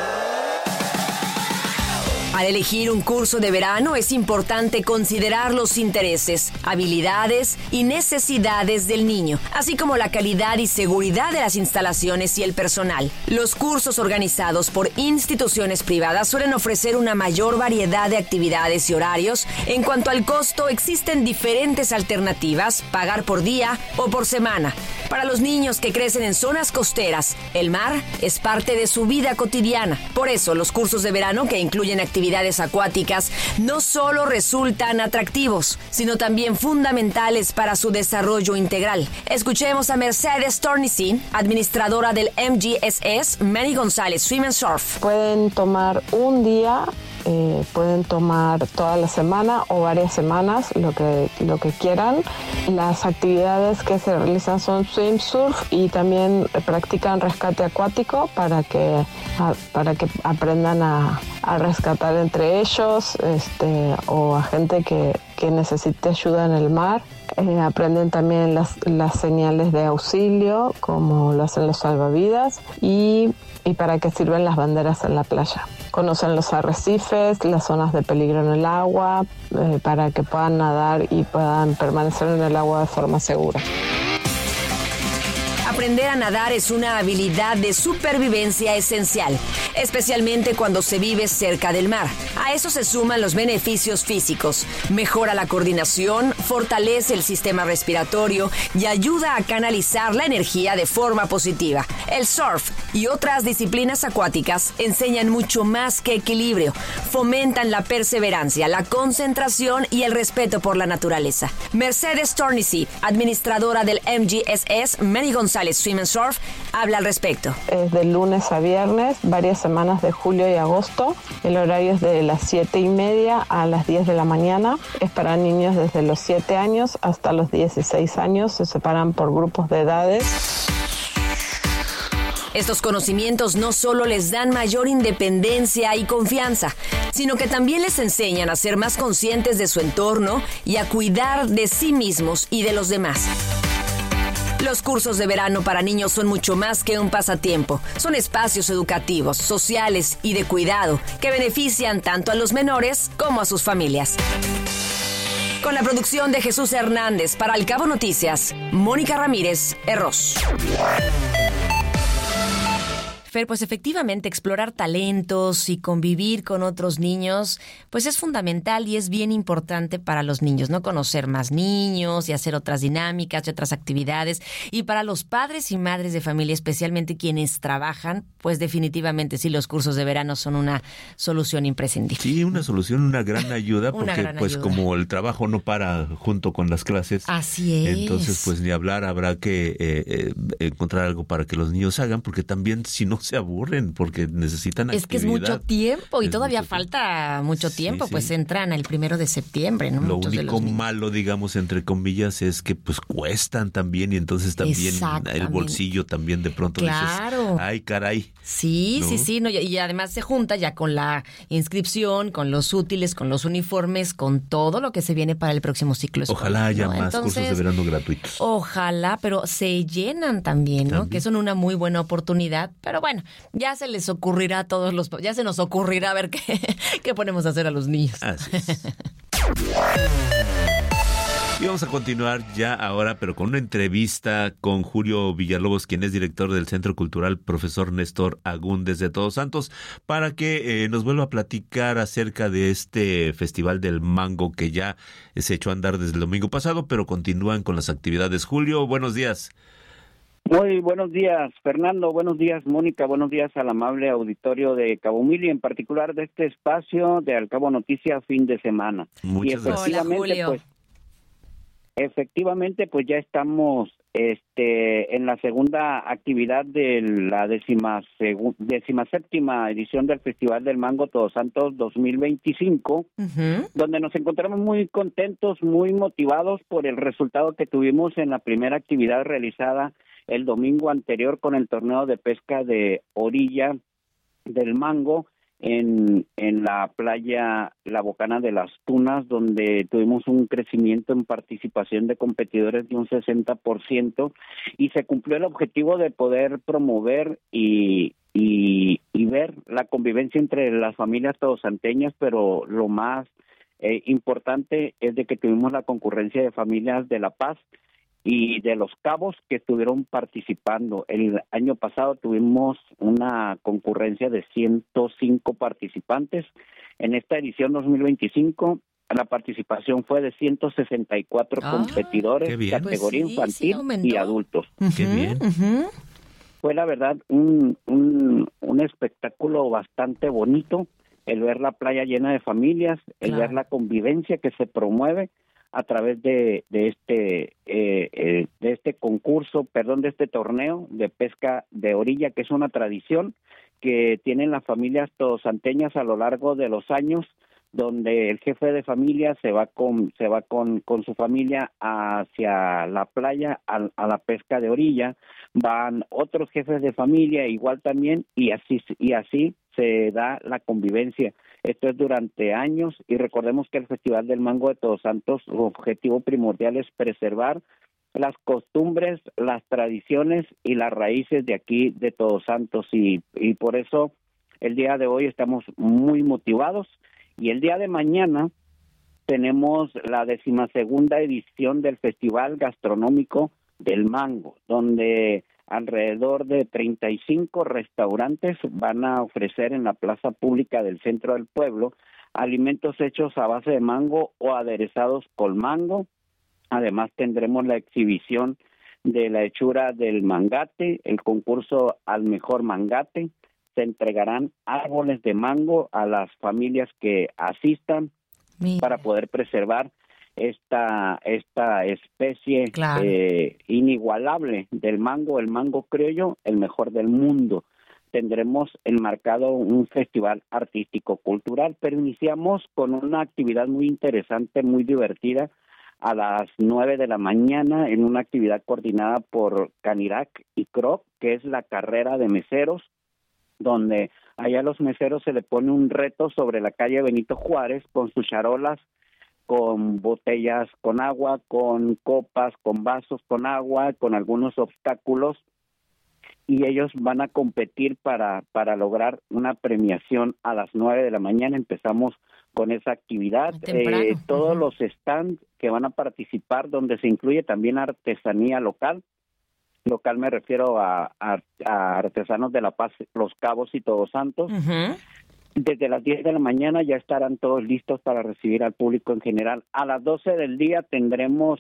Al elegir un curso de verano es importante considerar los intereses, habilidades y necesidades del niño, así como la calidad y seguridad de las instalaciones y el personal. Los cursos organizados por instituciones privadas suelen ofrecer una mayor variedad de actividades y horarios. En cuanto al costo, existen diferentes alternativas, pagar por día o por semana. Para los niños que crecen en zonas costeras, el mar es parte de su vida cotidiana. Por eso, los cursos de verano que incluyen actividades actividades acuáticas no solo resultan atractivos, sino también fundamentales para su desarrollo integral. Escuchemos a Mercedes Tornicy, administradora del M G S S, Manny González Swim and Surf. Pueden tomar un día, eh, pueden tomar toda la semana o varias semanas, lo que, lo que quieran. Las actividades que se realizan son swim, surf y también practican rescate acuático para que, a, para que aprendan a, a rescatar entre ellos este, o a gente que, que necesite ayuda en el mar. Eh, aprenden también las, las señales de auxilio, como lo hacen los salvavidas, y, y para qué sirven las banderas en la playa. Conocen los arrecifes, las zonas de peligro en el agua, eh, para que puedan nadar y puedan permanecer en el agua de forma segura. Aprender a nadar es una habilidad de supervivencia esencial, especialmente cuando se vive cerca del mar. A eso se suman los beneficios físicos. Mejora la coordinación, fortalece el sistema respiratorio y ayuda a canalizar la energía de forma positiva. El surf y otras disciplinas acuáticas enseñan mucho más que equilibrio. Fomentan la perseverancia, la concentración y el respeto por la naturaleza. Mercedes Tornicy, administradora del M G S S, Manny González Swim and Surf, habla al respecto. Es de lunes a viernes, varias semanas de julio y agosto. El horario es de las siete y media a las diez de la mañana. Es para niños desde los siete años hasta los dieciséis años. Se separan por grupos de edades. Estos conocimientos no solo les dan mayor independencia y confianza, sino que también les enseñan a ser más conscientes de su entorno y a cuidar de sí mismos y de los demás. Los cursos de verano para niños son mucho más que un pasatiempo. Son espacios educativos, sociales y de cuidado que benefician tanto a los menores como a sus familias. Con la producción de Jesús Hernández para Al Cabo Noticias, Mónica Ramírez Herros. Fer, pues efectivamente explorar talentos y convivir con otros niños, pues es fundamental y es bien importante para los niños, ¿no? Conocer más niños y hacer otras dinámicas y otras actividades. Y para los padres y madres de familia, especialmente quienes trabajan, pues definitivamente sí, los cursos de verano son una solución imprescindible. Sí, una solución, una gran ayuda, porque gran pues ayuda. Como el trabajo no para junto con las clases. Así es. Entonces, pues ni hablar, habrá que eh, eh, encontrar algo para que los niños hagan, porque también si no se aburren porque necesitan es actividad. que es mucho tiempo y es todavía mucho falta mucho tiempo, sí, pues sí. entran el primero de septiembre, ¿no? Lo Muchos de único los malo, digamos, entre comillas, es que pues cuestan también y entonces también el bolsillo también de pronto claro. dices, ay, caray. Sí, ¿no? sí, sí, no, y además se junta ya con la inscripción, con los útiles, con los uniformes, con todo lo que se viene para el próximo ciclo escolar. Ojalá haya ¿no? más Entonces, cursos de verano gratuitos. Ojalá, pero se llenan también, ¿no? También. Que son una muy buena oportunidad, pero bueno, ya se les ocurrirá a todos los, ya se nos ocurrirá a ver qué, qué ponemos a hacer a los niños. Así es. Y vamos a continuar ya ahora, pero con una entrevista con Julio Villalobos, quien es director del Centro Cultural Profesor Néstor Agúndez de Todos Santos, para que eh, nos vuelva a platicar acerca de este Festival del Mango que ya se echó a andar desde el domingo pasado, pero continúan con las actividades. Julio, buenos días. Muy buenos días, Fernando. Buenos días, Mónica. Buenos días al amable auditorio de Cabo Mil y en particular de este espacio de Al Cabo Noticias fin de semana. Muchas y efectivamente, Hola, Julio. pues, efectivamente, pues ya estamos este, en la segunda actividad de la décima, segu, décima séptima edición del Festival del Mango Todos Santos dos mil veinticinco, uh-huh. donde nos encontramos muy contentos, muy motivados por el resultado que tuvimos en la primera actividad realizada el domingo anterior con el torneo de pesca de orilla del Mango en, en la playa La Bocana de las Tunas, donde tuvimos un crecimiento en participación de competidores de un sesenta por ciento y se cumplió el objetivo de poder promover y, y, y ver la convivencia entre las familias todosanteñas, pero lo más eh, importante es de que tuvimos la concurrencia de familias de La Paz y de Los Cabos que estuvieron participando. El año pasado tuvimos una concurrencia de ciento cinco participantes. En esta edición dos mil veinticinco la participación fue de ciento sesenta y cuatro ah, competidores, categoría pues sí, infantil sí y adultos. Uh-huh, qué bien. Uh-huh. Fue la verdad un, un, un espectáculo bastante bonito, el ver la playa llena de familias, el claro. ver la convivencia que se promueve a través de, de este eh, eh, de este concurso, perdón, de este torneo de pesca de orilla, que es una tradición que tienen las familias todosanteñas a lo largo de los años, donde el jefe de familia se va con se va con, con su familia hacia la playa a, a la pesca de orilla, van otros jefes de familia igual también y así y así se da la convivencia. Esto es durante años y recordemos que el Festival del Mango de Todos Santos, su objetivo primordial es preservar las costumbres, las tradiciones y las raíces de aquí de Todos Santos y, y por eso el día de hoy estamos muy motivados y el día de mañana tenemos la decimasegunda edición del Festival Gastronómico del Mango, donde alrededor de treinta y cinco restaurantes van a ofrecer en la plaza pública del centro del pueblo alimentos hechos a base de mango o aderezados con mango. Además tendremos la exhibición de la hechura del mangate, el concurso al mejor mangate. Se entregarán árboles de mango a las familias que asistan Mira. para poder preservar esta esta especie claro. eh, inigualable del mango, el mango criollo, el mejor del mundo. Tendremos enmarcado un festival artístico cultural, pero iniciamos con una actividad muy interesante, muy divertida, a las nueve de la mañana en una actividad coordinada por Canirac y Croc, que es la carrera de meseros, donde allá a los meseros se le pone un reto sobre la calle Benito Juárez con sus charolas, con botellas con agua, con copas, con vasos con agua, con algunos obstáculos, y ellos van a competir para, para lograr una premiación a las nueve de la mañana. Empezamos con esa actividad. Eh, todos uh-huh. los stands que van a participar, donde se incluye también artesanía local. Local me refiero a, a, a artesanos de La Paz, Los Cabos y Todos Santos. Uh-huh. Desde las diez de la mañana ya estarán todos listos para recibir al público en general. A las doce del día tendremos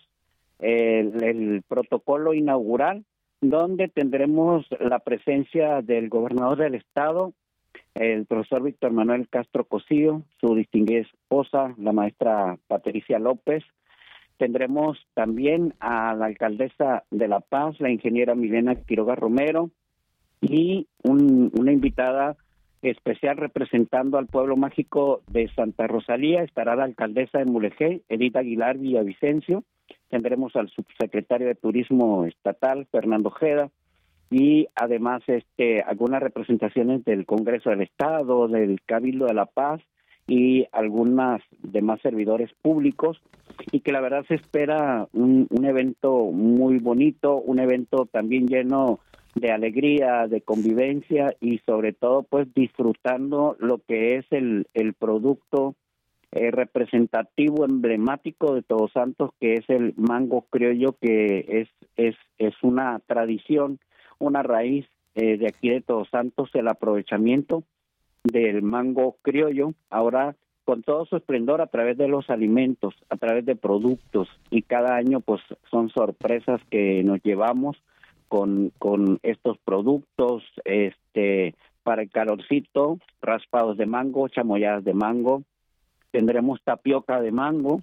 el, el protocolo inaugural, donde tendremos la presencia del gobernador del estado, el profesor Víctor Manuel Castro Cosío, su distinguida esposa, la maestra Patricia López. Tendremos también a la alcaldesa de La Paz, la ingeniera Milena Quiroga Romero, y un, una invitada especial representando al pueblo mágico de Santa Rosalía. Estará la alcaldesa de Mulegé, Edith Aguilar Villavicencio. Tendremos al subsecretario de Turismo Estatal, Fernando Ojeda, y además este algunas representaciones del Congreso del Estado, del Cabildo de La Paz y algunas demás servidores públicos, y que la verdad se espera un, un evento muy bonito, un evento también lleno de alegría, de convivencia y sobre todo pues disfrutando lo que es el, el producto eh, representativo, emblemático de Todos Santos, que es el mango criollo, que es, es, es una tradición, una raíz eh, de aquí de Todos Santos, el aprovechamiento del mango criollo, ahora con todo su esplendor a través de los alimentos, a través de productos, y cada año pues son sorpresas que nos llevamos con, con estos productos, este para el calorcito, raspados de mango, chamoyadas de mango, tendremos tapioca de mango,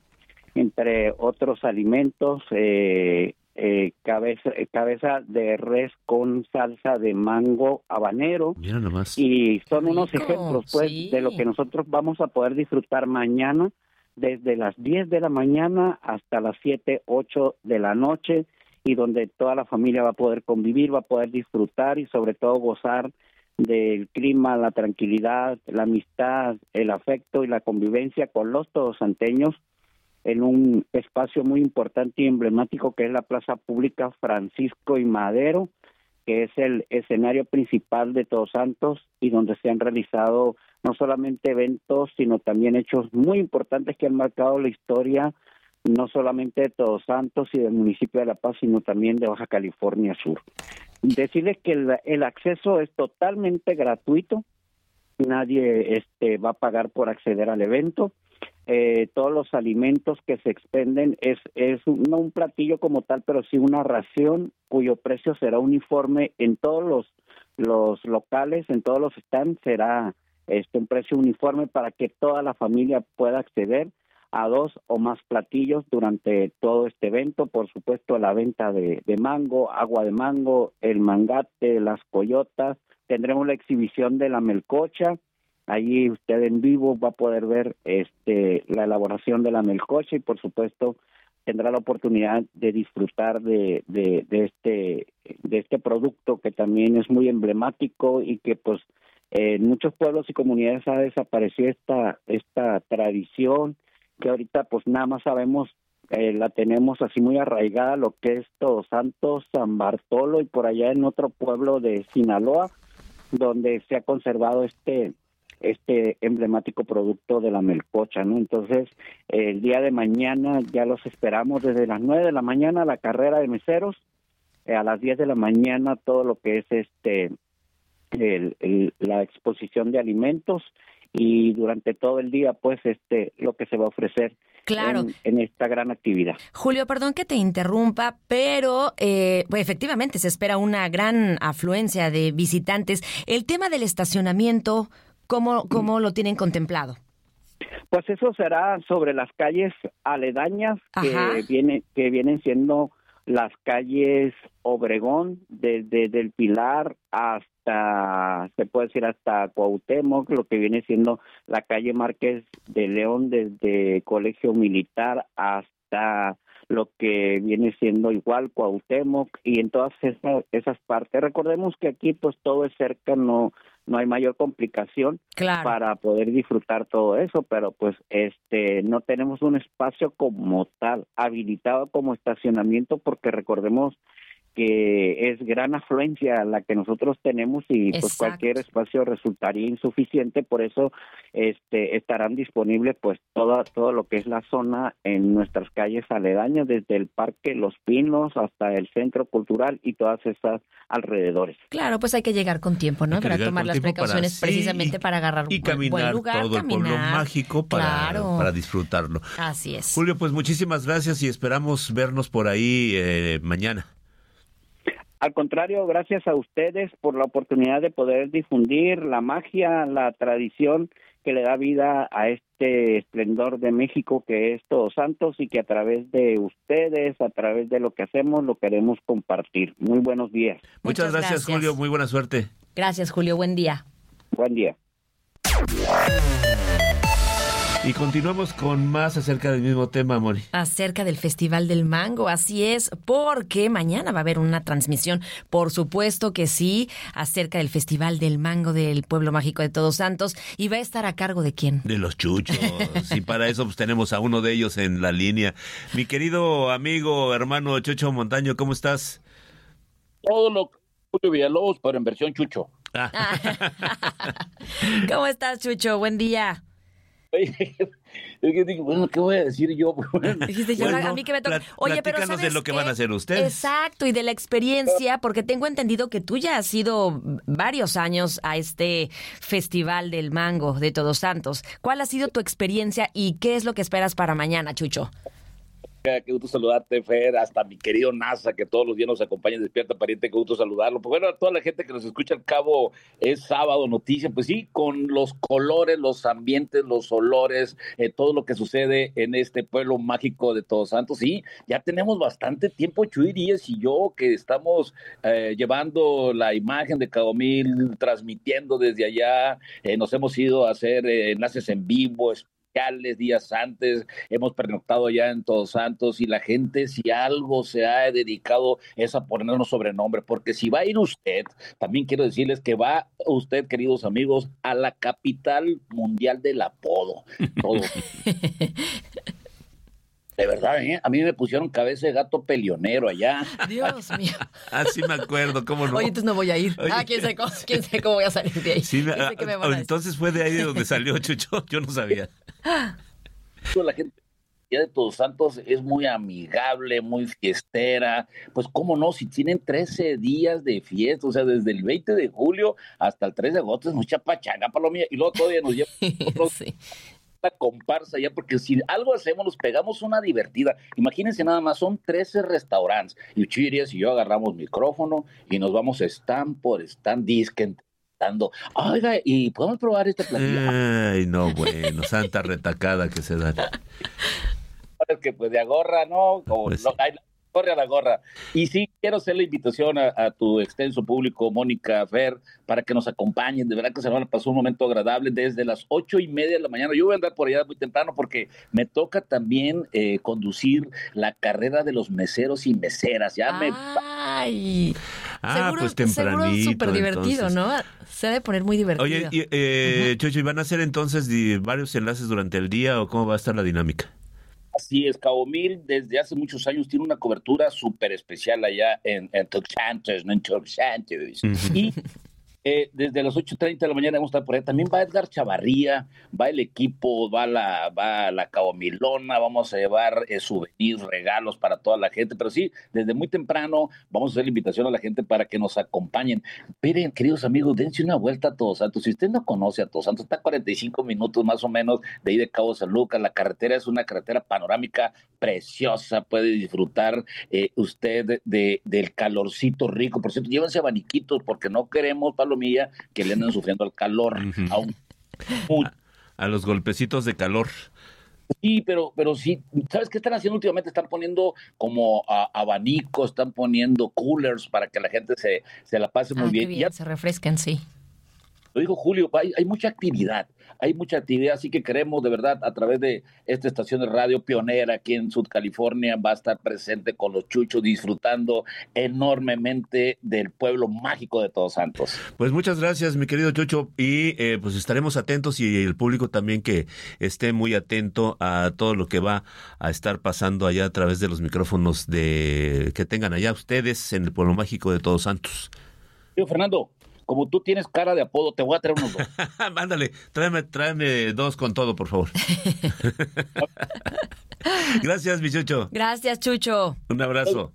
entre otros alimentos, eh, Eh, cabeza cabeza de res con salsa de mango habanero. Mira nomás. Y son Rico, unos ejemplos pues sí. de lo que nosotros vamos a poder disfrutar mañana, desde las diez de la mañana hasta las siete, ocho de la noche, y donde toda la familia va a poder convivir, va a poder disfrutar y sobre todo gozar del clima, la tranquilidad, la amistad, el afecto y la convivencia con los todosanteños en un espacio muy importante y emblemático que es la Plaza Pública Francisco y Madero, que es el escenario principal de Todos Santos y donde se han realizado no solamente eventos, sino también hechos muy importantes que han marcado la historia, no solamente de Todos Santos y del municipio de La Paz, sino también de Baja California Sur. Decirles que el, el acceso es totalmente gratuito, nadie este, va a pagar por acceder al evento. Eh, todos los alimentos que se expenden es es un, no un platillo como tal, pero sí una ración cuyo precio será uniforme en todos los los locales, en todos los stands será este un precio uniforme para que toda la familia pueda acceder a dos o más platillos durante todo este evento. Por supuesto, la venta de, de mango, agua de mango, el mangate, las coyotas, tendremos la exhibición de la melcocha. Allí usted en vivo va a poder ver este la elaboración de la melcocha y por supuesto tendrá la oportunidad de disfrutar de, de, de este de este producto que también es muy emblemático y que pues eh, en muchos pueblos y comunidades ha desaparecido esta esta tradición que ahorita pues nada más sabemos eh, la tenemos así muy arraigada, lo que es Todos Santos, San Bartolo y por allá en otro pueblo de Sinaloa donde se ha conservado este este emblemático producto de la melcocha, ¿no? Entonces, eh, el día de mañana ya los esperamos desde las nueve de la mañana, la carrera de meseros, eh, a las diez de la mañana todo lo que es este el, el, la exposición de alimentos y durante todo el día, pues, este lo que se va a ofrecer claro. en, en esta gran actividad. Julio, perdón que te interrumpa, pero eh, pues, efectivamente se espera una gran afluencia de visitantes. El tema del estacionamiento, ¿Cómo, ¿Cómo lo tienen contemplado? Pues eso será sobre las calles aledañas que, viene, que vienen siendo las calles Obregón, desde del Pilar hasta, se puede decir hasta Cuauhtémoc, lo que viene siendo la calle Márquez de León, desde Colegio Militar hasta lo que viene siendo igual Cuauhtémoc y en todas esas, esas partes. Recordemos que aquí pues todo es cerca, no no hay mayor complicación claro. para poder disfrutar todo eso, pero pues este no tenemos un espacio como tal habilitado como estacionamiento porque recordemos que es gran afluencia la que nosotros tenemos y pues Exacto. cualquier espacio resultaría insuficiente, por eso este estarán disponibles pues todo todo lo que es la zona en nuestras calles aledañas, desde el Parque Los Pinos hasta el Centro Cultural y todas esas alrededores. Claro, pues hay que llegar con tiempo, ¿no? Para tomar las precauciones para, precisamente sí, para agarrar y un caminar buen lugar, todo caminar. el pueblo mágico para, claro. para disfrutarlo. Así es. Julio, pues muchísimas gracias y esperamos vernos por ahí eh, mañana. Al contrario, gracias a ustedes por la oportunidad de poder difundir la magia, la tradición que le da vida a este esplendor de México que es Todos Santos, y que a través de ustedes, a través de lo que hacemos, lo queremos compartir. Muy buenos días. Muchas, Muchas gracias, gracias, Julio. Muy buena suerte. Gracias, Julio. Buen día. Buen día. Y continuamos con más acerca del mismo tema, Moni. Acerca del Festival del Mango, así es, porque mañana va a haber una transmisión, por supuesto que sí, acerca del Festival del Mango del Pueblo Mágico de Todos Santos. ¿Y va a estar a cargo de quién? De los chuchos. Y para eso pues tenemos a uno de ellos en la línea. Mi querido amigo, hermano Chucho Montaño, ¿cómo estás? Todo lo que Julio Villalobos, pero en versión Chucho. Ah. ¿Cómo estás, Chucho? Buen día. Bueno, ¿qué voy a decir yo? Dijiste, yo bueno, a mí que me toca. Oye, pero ¿sabes de lo que qué? Van a hacer ustedes? Exacto, y de la experiencia, porque tengo entendido que tú ya has ido varios años a este Festival del Mango de Todos Santos. ¿Cuál ha sido tu experiencia y qué es lo que esperas para mañana, Chucho? Qué gusto saludarte, Fer, hasta mi querido NASA, que todos los días nos acompaña en Despierta Pariente, qué gusto saludarlo. Pues bueno, a toda la gente que nos escucha, al cabo es sábado, noticia, pues sí, con los colores, los ambientes, los olores, eh, todo lo que sucede en este pueblo mágico de Todos Santos. Sí, ya tenemos bastante tiempo, Chuy Díaz y yo, que estamos eh, llevando la imagen de Cabo Mil, transmitiendo desde allá, eh, nos hemos ido a hacer eh, enlaces en vivo, días antes, hemos pernoctado ya en Todos Santos, y la gente, si algo se ha dedicado es a ponernos sobrenombre, porque si va a ir usted, también quiero decirles que va usted, queridos amigos, a la capital mundial del apodo. Todo. De verdad, ¿eh? A mí me pusieron cabeza de gato pelionero allá. Dios mío. Así me acuerdo, ¿cómo no? Oye, entonces no voy a ir. Oye. Ah, ¿quién sabe, cómo, quién sabe cómo voy a salir de ahí. Sí, me, a, me entonces fue de ahí de donde salió Chucho, yo no sabía. La gente de Todos Santos es muy amigable, muy fiestera. Pues cómo no, si tienen trece días de fiesta, o sea, desde el veinte de julio hasta el tres de agosto, es mucha pachanga, palomilla, y luego todavía nos lleva sí. La comparsa ya, porque si algo hacemos, nos pegamos una divertida. Imagínense nada más, son trece restaurantes, y Chirias y yo agarramos micrófono y nos vamos stand por stand, disque, dando, oiga, ¿y podemos probar este platillo? Ay, no, bueno, santa retacada que se da. Es que pues de agorra, ¿no? Como pues, no hay, corre a la gorra. Y sí, quiero hacer la invitación a, a tu extenso público, Mónica, Fer, para que nos acompañen. De verdad que se van a pasar un momento agradable desde las ocho y media de la mañana. Yo voy a andar por allá muy temprano porque me toca también eh, conducir la carrera de los meseros y meseras. Ya me... Ay, ah, seguro, pues tempranito. Seguro súper divertido, entonces, ¿no? Se debe poner muy divertido. Oye, y, eh, uh-huh. Chocho, ¿y van a hacer entonces varios enlaces durante el día o cómo va a estar la dinámica? Así es, Cabo Mil desde hace muchos años tiene una cobertura súper especial allá en, en Todos Santos, ¿no? En Todos Santos. Uh-huh. Y eh, desde las ocho treinta de la mañana vamos a estar por allá. También va Edgar Chavarría, va el equipo, va la, va la Cabo Milona, vamos a llevar eh, souvenirs, regalos para toda la gente. Pero sí, desde muy temprano vamos a hacer la invitación a la gente para que nos acompañen. Miren, queridos amigos, dense una vuelta a Todos Santos. Si usted no conoce a Todos Santos, está a cuarenta y cinco minutos más o menos de ahí de Cabo San Lucas. La carretera es una carretera panorámica preciosa. Puede disfrutar eh, usted de, de, del calorcito rico. Por cierto, llévense abaniquitos porque no queremos, Palomilla, que le anden sufriendo al calor. Uh-huh. a, un... a los golpecitos de calor. Sí, pero, pero sí, ¿sabes qué están haciendo últimamente? Están poniendo como uh, abanicos, están poniendo coolers para que la gente se, se la pase muy ah, bien. bien. Ya se refrescan, sí. Lo dijo Julio, hay, hay mucha actividad, hay mucha actividad, así que queremos de verdad a través de esta estación de radio pionera aquí en Sud California, va a estar presente con los chuchos, disfrutando enormemente del pueblo mágico de Todos Santos. Pues muchas gracias, mi querido Chucho, y eh, pues estaremos atentos, y el público también que esté muy atento a todo lo que va a estar pasando allá a través de los micrófonos de que tengan allá ustedes en el pueblo mágico de Todos Santos. Yo, Fernando, como tú tienes cara de apodo, te voy a traer unos dos. Mándale, tráeme, tráeme dos con todo, por favor. Gracias, mi Chucho. Gracias, Chucho. Un abrazo.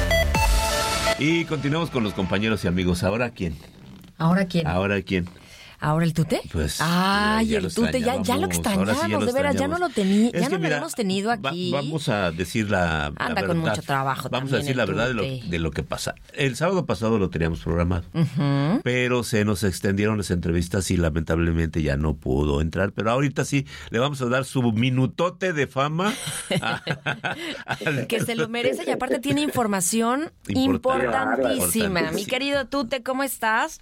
Y continuamos con los compañeros y amigos. ¿Ahora quién? ¿Ahora quién? ¿Ahora quién? ¿Ahora el tute? Pues. Ay, ya el lo tute, ya, ya lo extrañamos, sí ya lo de veras, ya no lo tenía, ya no lo mira, hemos tenido aquí. Va, vamos a decir la, Anda la verdad. con mucho trabajo. Vamos a decir la verdad de lo, de lo que pasa. El sábado pasado lo teníamos programado, uh-huh. pero se nos extendieron las entrevistas y lamentablemente ya no pudo entrar. Pero ahorita sí le vamos a dar su minutote de fama. a, a, que se lo merece y aparte tiene información importantísima. Claro, mi querido Tute, ¿cómo estás?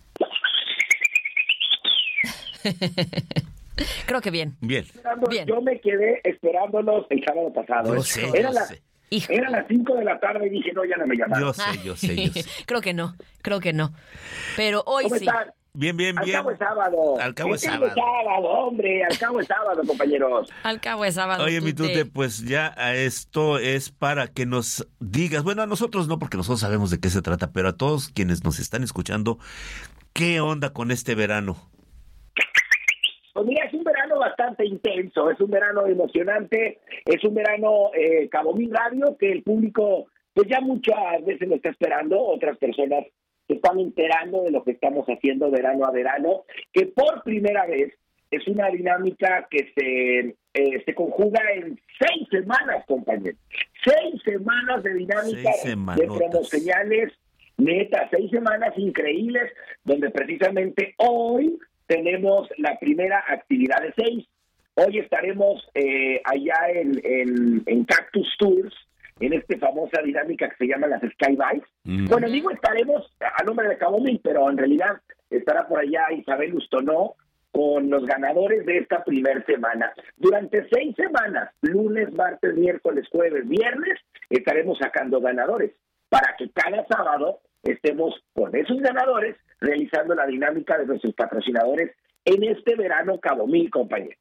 Creo que bien. Bien. bien. Yo me quedé esperándolos el sábado pasado. Yo sé, Era yo la, sé. Era las cinco de la tarde y dije, no, ya no me llamaron. Yo sé, yo sé, yo sé. Creo que no, creo que no. Pero hoy ¿Cómo sí. están? Bien, bien, al bien. Al cabo es sábado. Al cabo es sábado. sábado, hombre. Al cabo es sábado, compañeros. Al cabo es sábado. Oye, mi Tute, pues ya esto es para que nos digas, bueno, a nosotros no, porque nosotros sabemos de qué se trata, pero a todos quienes nos están escuchando, ¿qué onda con este verano? Pues mira, es un verano bastante intenso, es un verano emocionante, es un verano eh, Cabo Mil Radio que el público pues ya muchas veces lo está esperando, otras personas se están enterando de lo que estamos haciendo verano a verano, que por primera vez es una dinámica que se, eh, se conjuga en seis semanas, compañeros. Seis semanas de dinámica de promoseñales, neta, seis semanas increíbles, donde precisamente hoy tenemos la primera actividad de seis. Hoy estaremos eh, allá en, en, en Cactus Tours, en esta famosa dinámica que se llama las Sky Bikes. Mm. Bueno, digo estaremos a nombre de Cabo Mil, pero en realidad estará por allá Isabel Ustonó con los ganadores de esta primer semana. Durante seis semanas, lunes, martes, miércoles, jueves, viernes, estaremos sacando ganadores para que cada sábado estemos con esos ganadores realizando la dinámica de nuestros patrocinadores en este verano Cabo Mil, compañeros.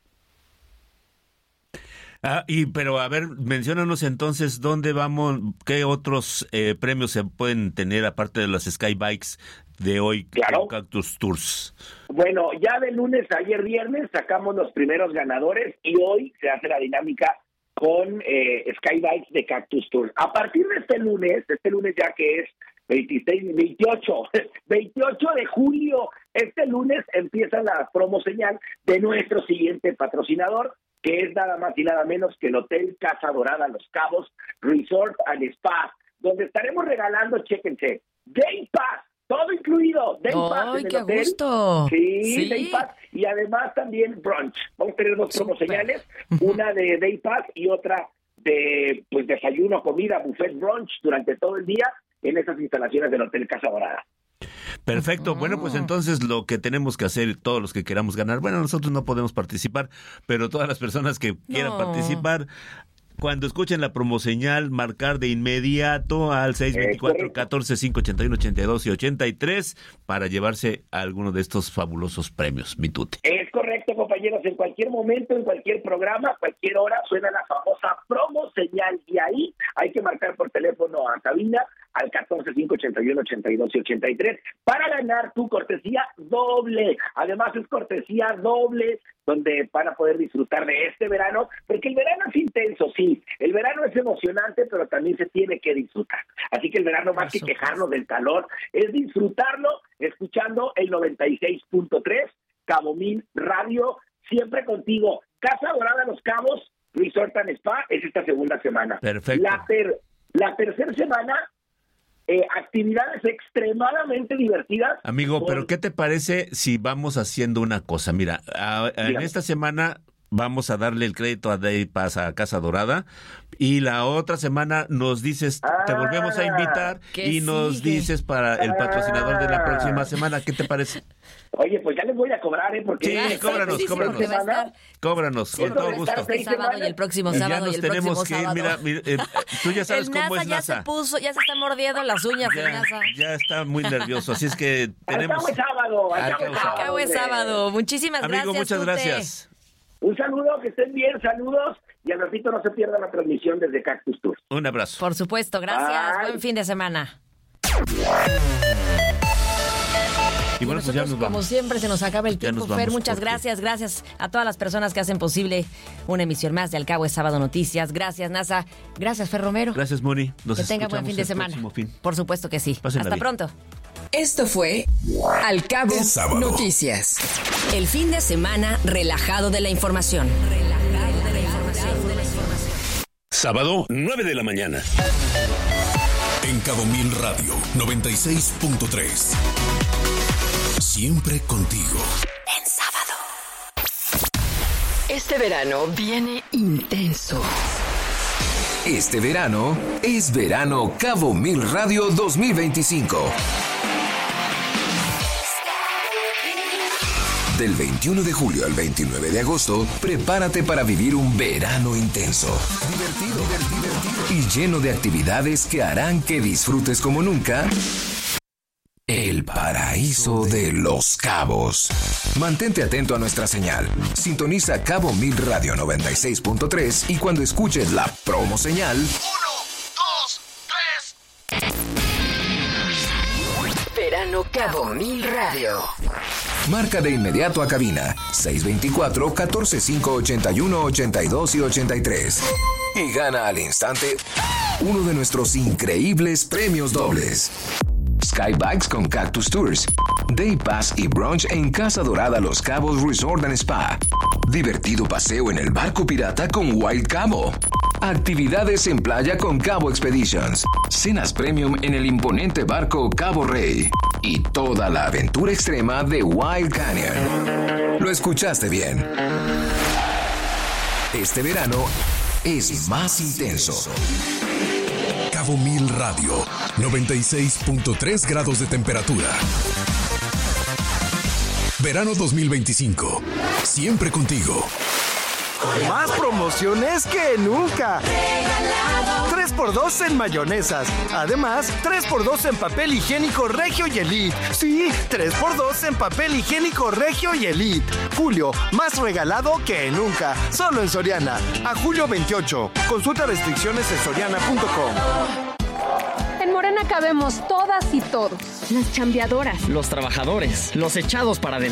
Ah, y pero a ver, menciónanos entonces dónde vamos, qué otros eh, premios se pueden tener aparte de las Sky Bikes de hoy, claro. Cactus Tours. Bueno, ya de lunes a ayer viernes sacamos los primeros ganadores y hoy se hace la dinámica con eh, Sky Bikes de Cactus Tours. A partir de este lunes, este lunes ya que es veintiséis, veintiocho, veintiocho de julio, este lunes empieza la promo señal de nuestro siguiente patrocinador, que es nada más y nada menos que el Hotel Casa Dorada Los Cabos Resort and Spa, donde estaremos regalando, chéquense, Day Pass, todo incluido, Day Pass ¡Ay, en el qué hotel. gusto! Sí, sí, Day Pass, y además también brunch. Vamos a tener dos promo señales, una de Day Pass y otra de pues desayuno, comida, buffet, brunch durante todo el día en esas instalaciones del Hotel Casa Dorada. Perfecto, bueno, pues entonces lo que tenemos que hacer, todos los que queramos ganar, bueno, nosotros no podemos participar, pero todas las personas que quieran no. participar, cuando escuchen la promoseñal, marcar de inmediato al seis veinticuatro, catorce, cinco ochenta y uno, ochenta y dos y ochenta y tres para llevarse a alguno de estos fabulosos premios, mi Tute. Es correcto, compañeros, en cualquier momento, en cualquier programa, cualquier hora, suena la famosa promoseñal y ahí hay que marcar por teléfono a cabina al catorce, cinco ochenta y uno, ochenta y dos y ochenta y tres para ganar tu cortesía doble. Además es cortesía doble donde van a poder disfrutar de este verano, porque el verano es intenso, sí, el verano es emocionante, pero también se tiene que disfrutar. Así que el verano, más que quejarnos del calor, es disfrutarlo escuchando el noventa y seis punto tres, Cabo Mil Radio, siempre contigo. Casa Dorada Los Cabos, Resort and Spa, es esta segunda semana. Perfecto. La, ter, la tercera semana, eh, actividades extremadamente divertidas. Amigo, con... pero ¿qué te parece si vamos haciendo una cosa? Mira, a, a, en esta semana vamos a darle el crédito a Day Pass a Casa Dorada y la otra semana nos dices, ah, te volvemos a invitar y nos sigue? dices para el patrocinador de la próxima semana. ¿Qué te parece? Oye, pues ya les voy a cobrar, ¿eh? Porque sí, cóbranos, sí, cóbranos. Sí, cóbranos, con todo gusto. Este sábado y el próximo sábado y el próximo que, sábado. Mira, mira eh, tú ya sabes el cómo NASA es ya NASA. Se puso, ya se está mordiendo las uñas ya, el NASA. Ya está muy nervioso, así es que tenemos... Al cabo es sábado, al cabo es sábado. Al cabo es sábado. Muchísimas Amigo, gracias, muchas Tute. gracias. Un saludo, que estén bien, saludos, y al ratito no se pierda la transmisión desde Cactus Tours. Un abrazo. Por supuesto, gracias. Bye. Buen fin de semana. Y bueno, pues ya nos vamos. Como siempre, se nos acaba el tiempo, Fer. Muchas gracias. Gracias a todas las personas que hacen posible una emisión más de Al Cabo es Sábado Noticias. Gracias, NASA. Gracias, Fer Romero. Gracias, Moni. Nos que tenga buen fin de semana. Fin. Por supuesto que sí. Pásenla Hasta bien. Pronto. Esto fue Al Cabo Noticias. El fin de semana relajado de la información. Relajado de la información. Sábado, nueve de la mañana. En Cabo Mil Radio, noventa y seis punto tres. Siempre contigo. En sábado. Este verano viene intenso. Este verano es verano Cabo Mil Radio dos mil veinticinco. Del veintiuno de julio al veintinueve de agosto, prepárate para vivir un verano intenso, divertido, divertido y lleno de actividades que harán que disfrutes como nunca el paraíso de Los Cabos. Mantente atento a nuestra señal. Sintoniza Cabo Mil Radio noventa y seis punto tres y cuando escuches la promo señal... Uno, dos, tres. Verano Cabo Mil Radio. Marca de inmediato a cabina seis dos cuatro, uno cuatro cinco, ocho uno, ocho dos y ochenta y tres y gana al instante uno de nuestros increíbles premios dobles. Skybags con Cactus Tours, Day Pass y brunch en Casa Dorada Los Cabos Resort and Spa, divertido paseo en el barco pirata con Wild Cabo, actividades en playa con Cabo Expeditions, cenas premium en el imponente barco Cabo Rey y toda la aventura extrema de Wild Canyon. Lo escuchaste bien. Este verano es más intenso. Cabo Mil Radio, noventa y seis punto tres grados de temperatura. Verano dos mil veinticinco. Siempre contigo. Más promociones que nunca. tres por dos en mayonesas. Además, tres por dos en papel higiénico Regio y Elite. Sí, tres por dos en papel higiénico Regio y Elite. Julio, más regalado que nunca. Solo en Soriana. A julio veintiocho. Consulta restricciones en soriana punto com. En Morena cabemos todas y todos. Las chambeadoras, los trabajadores, los echados para adelante.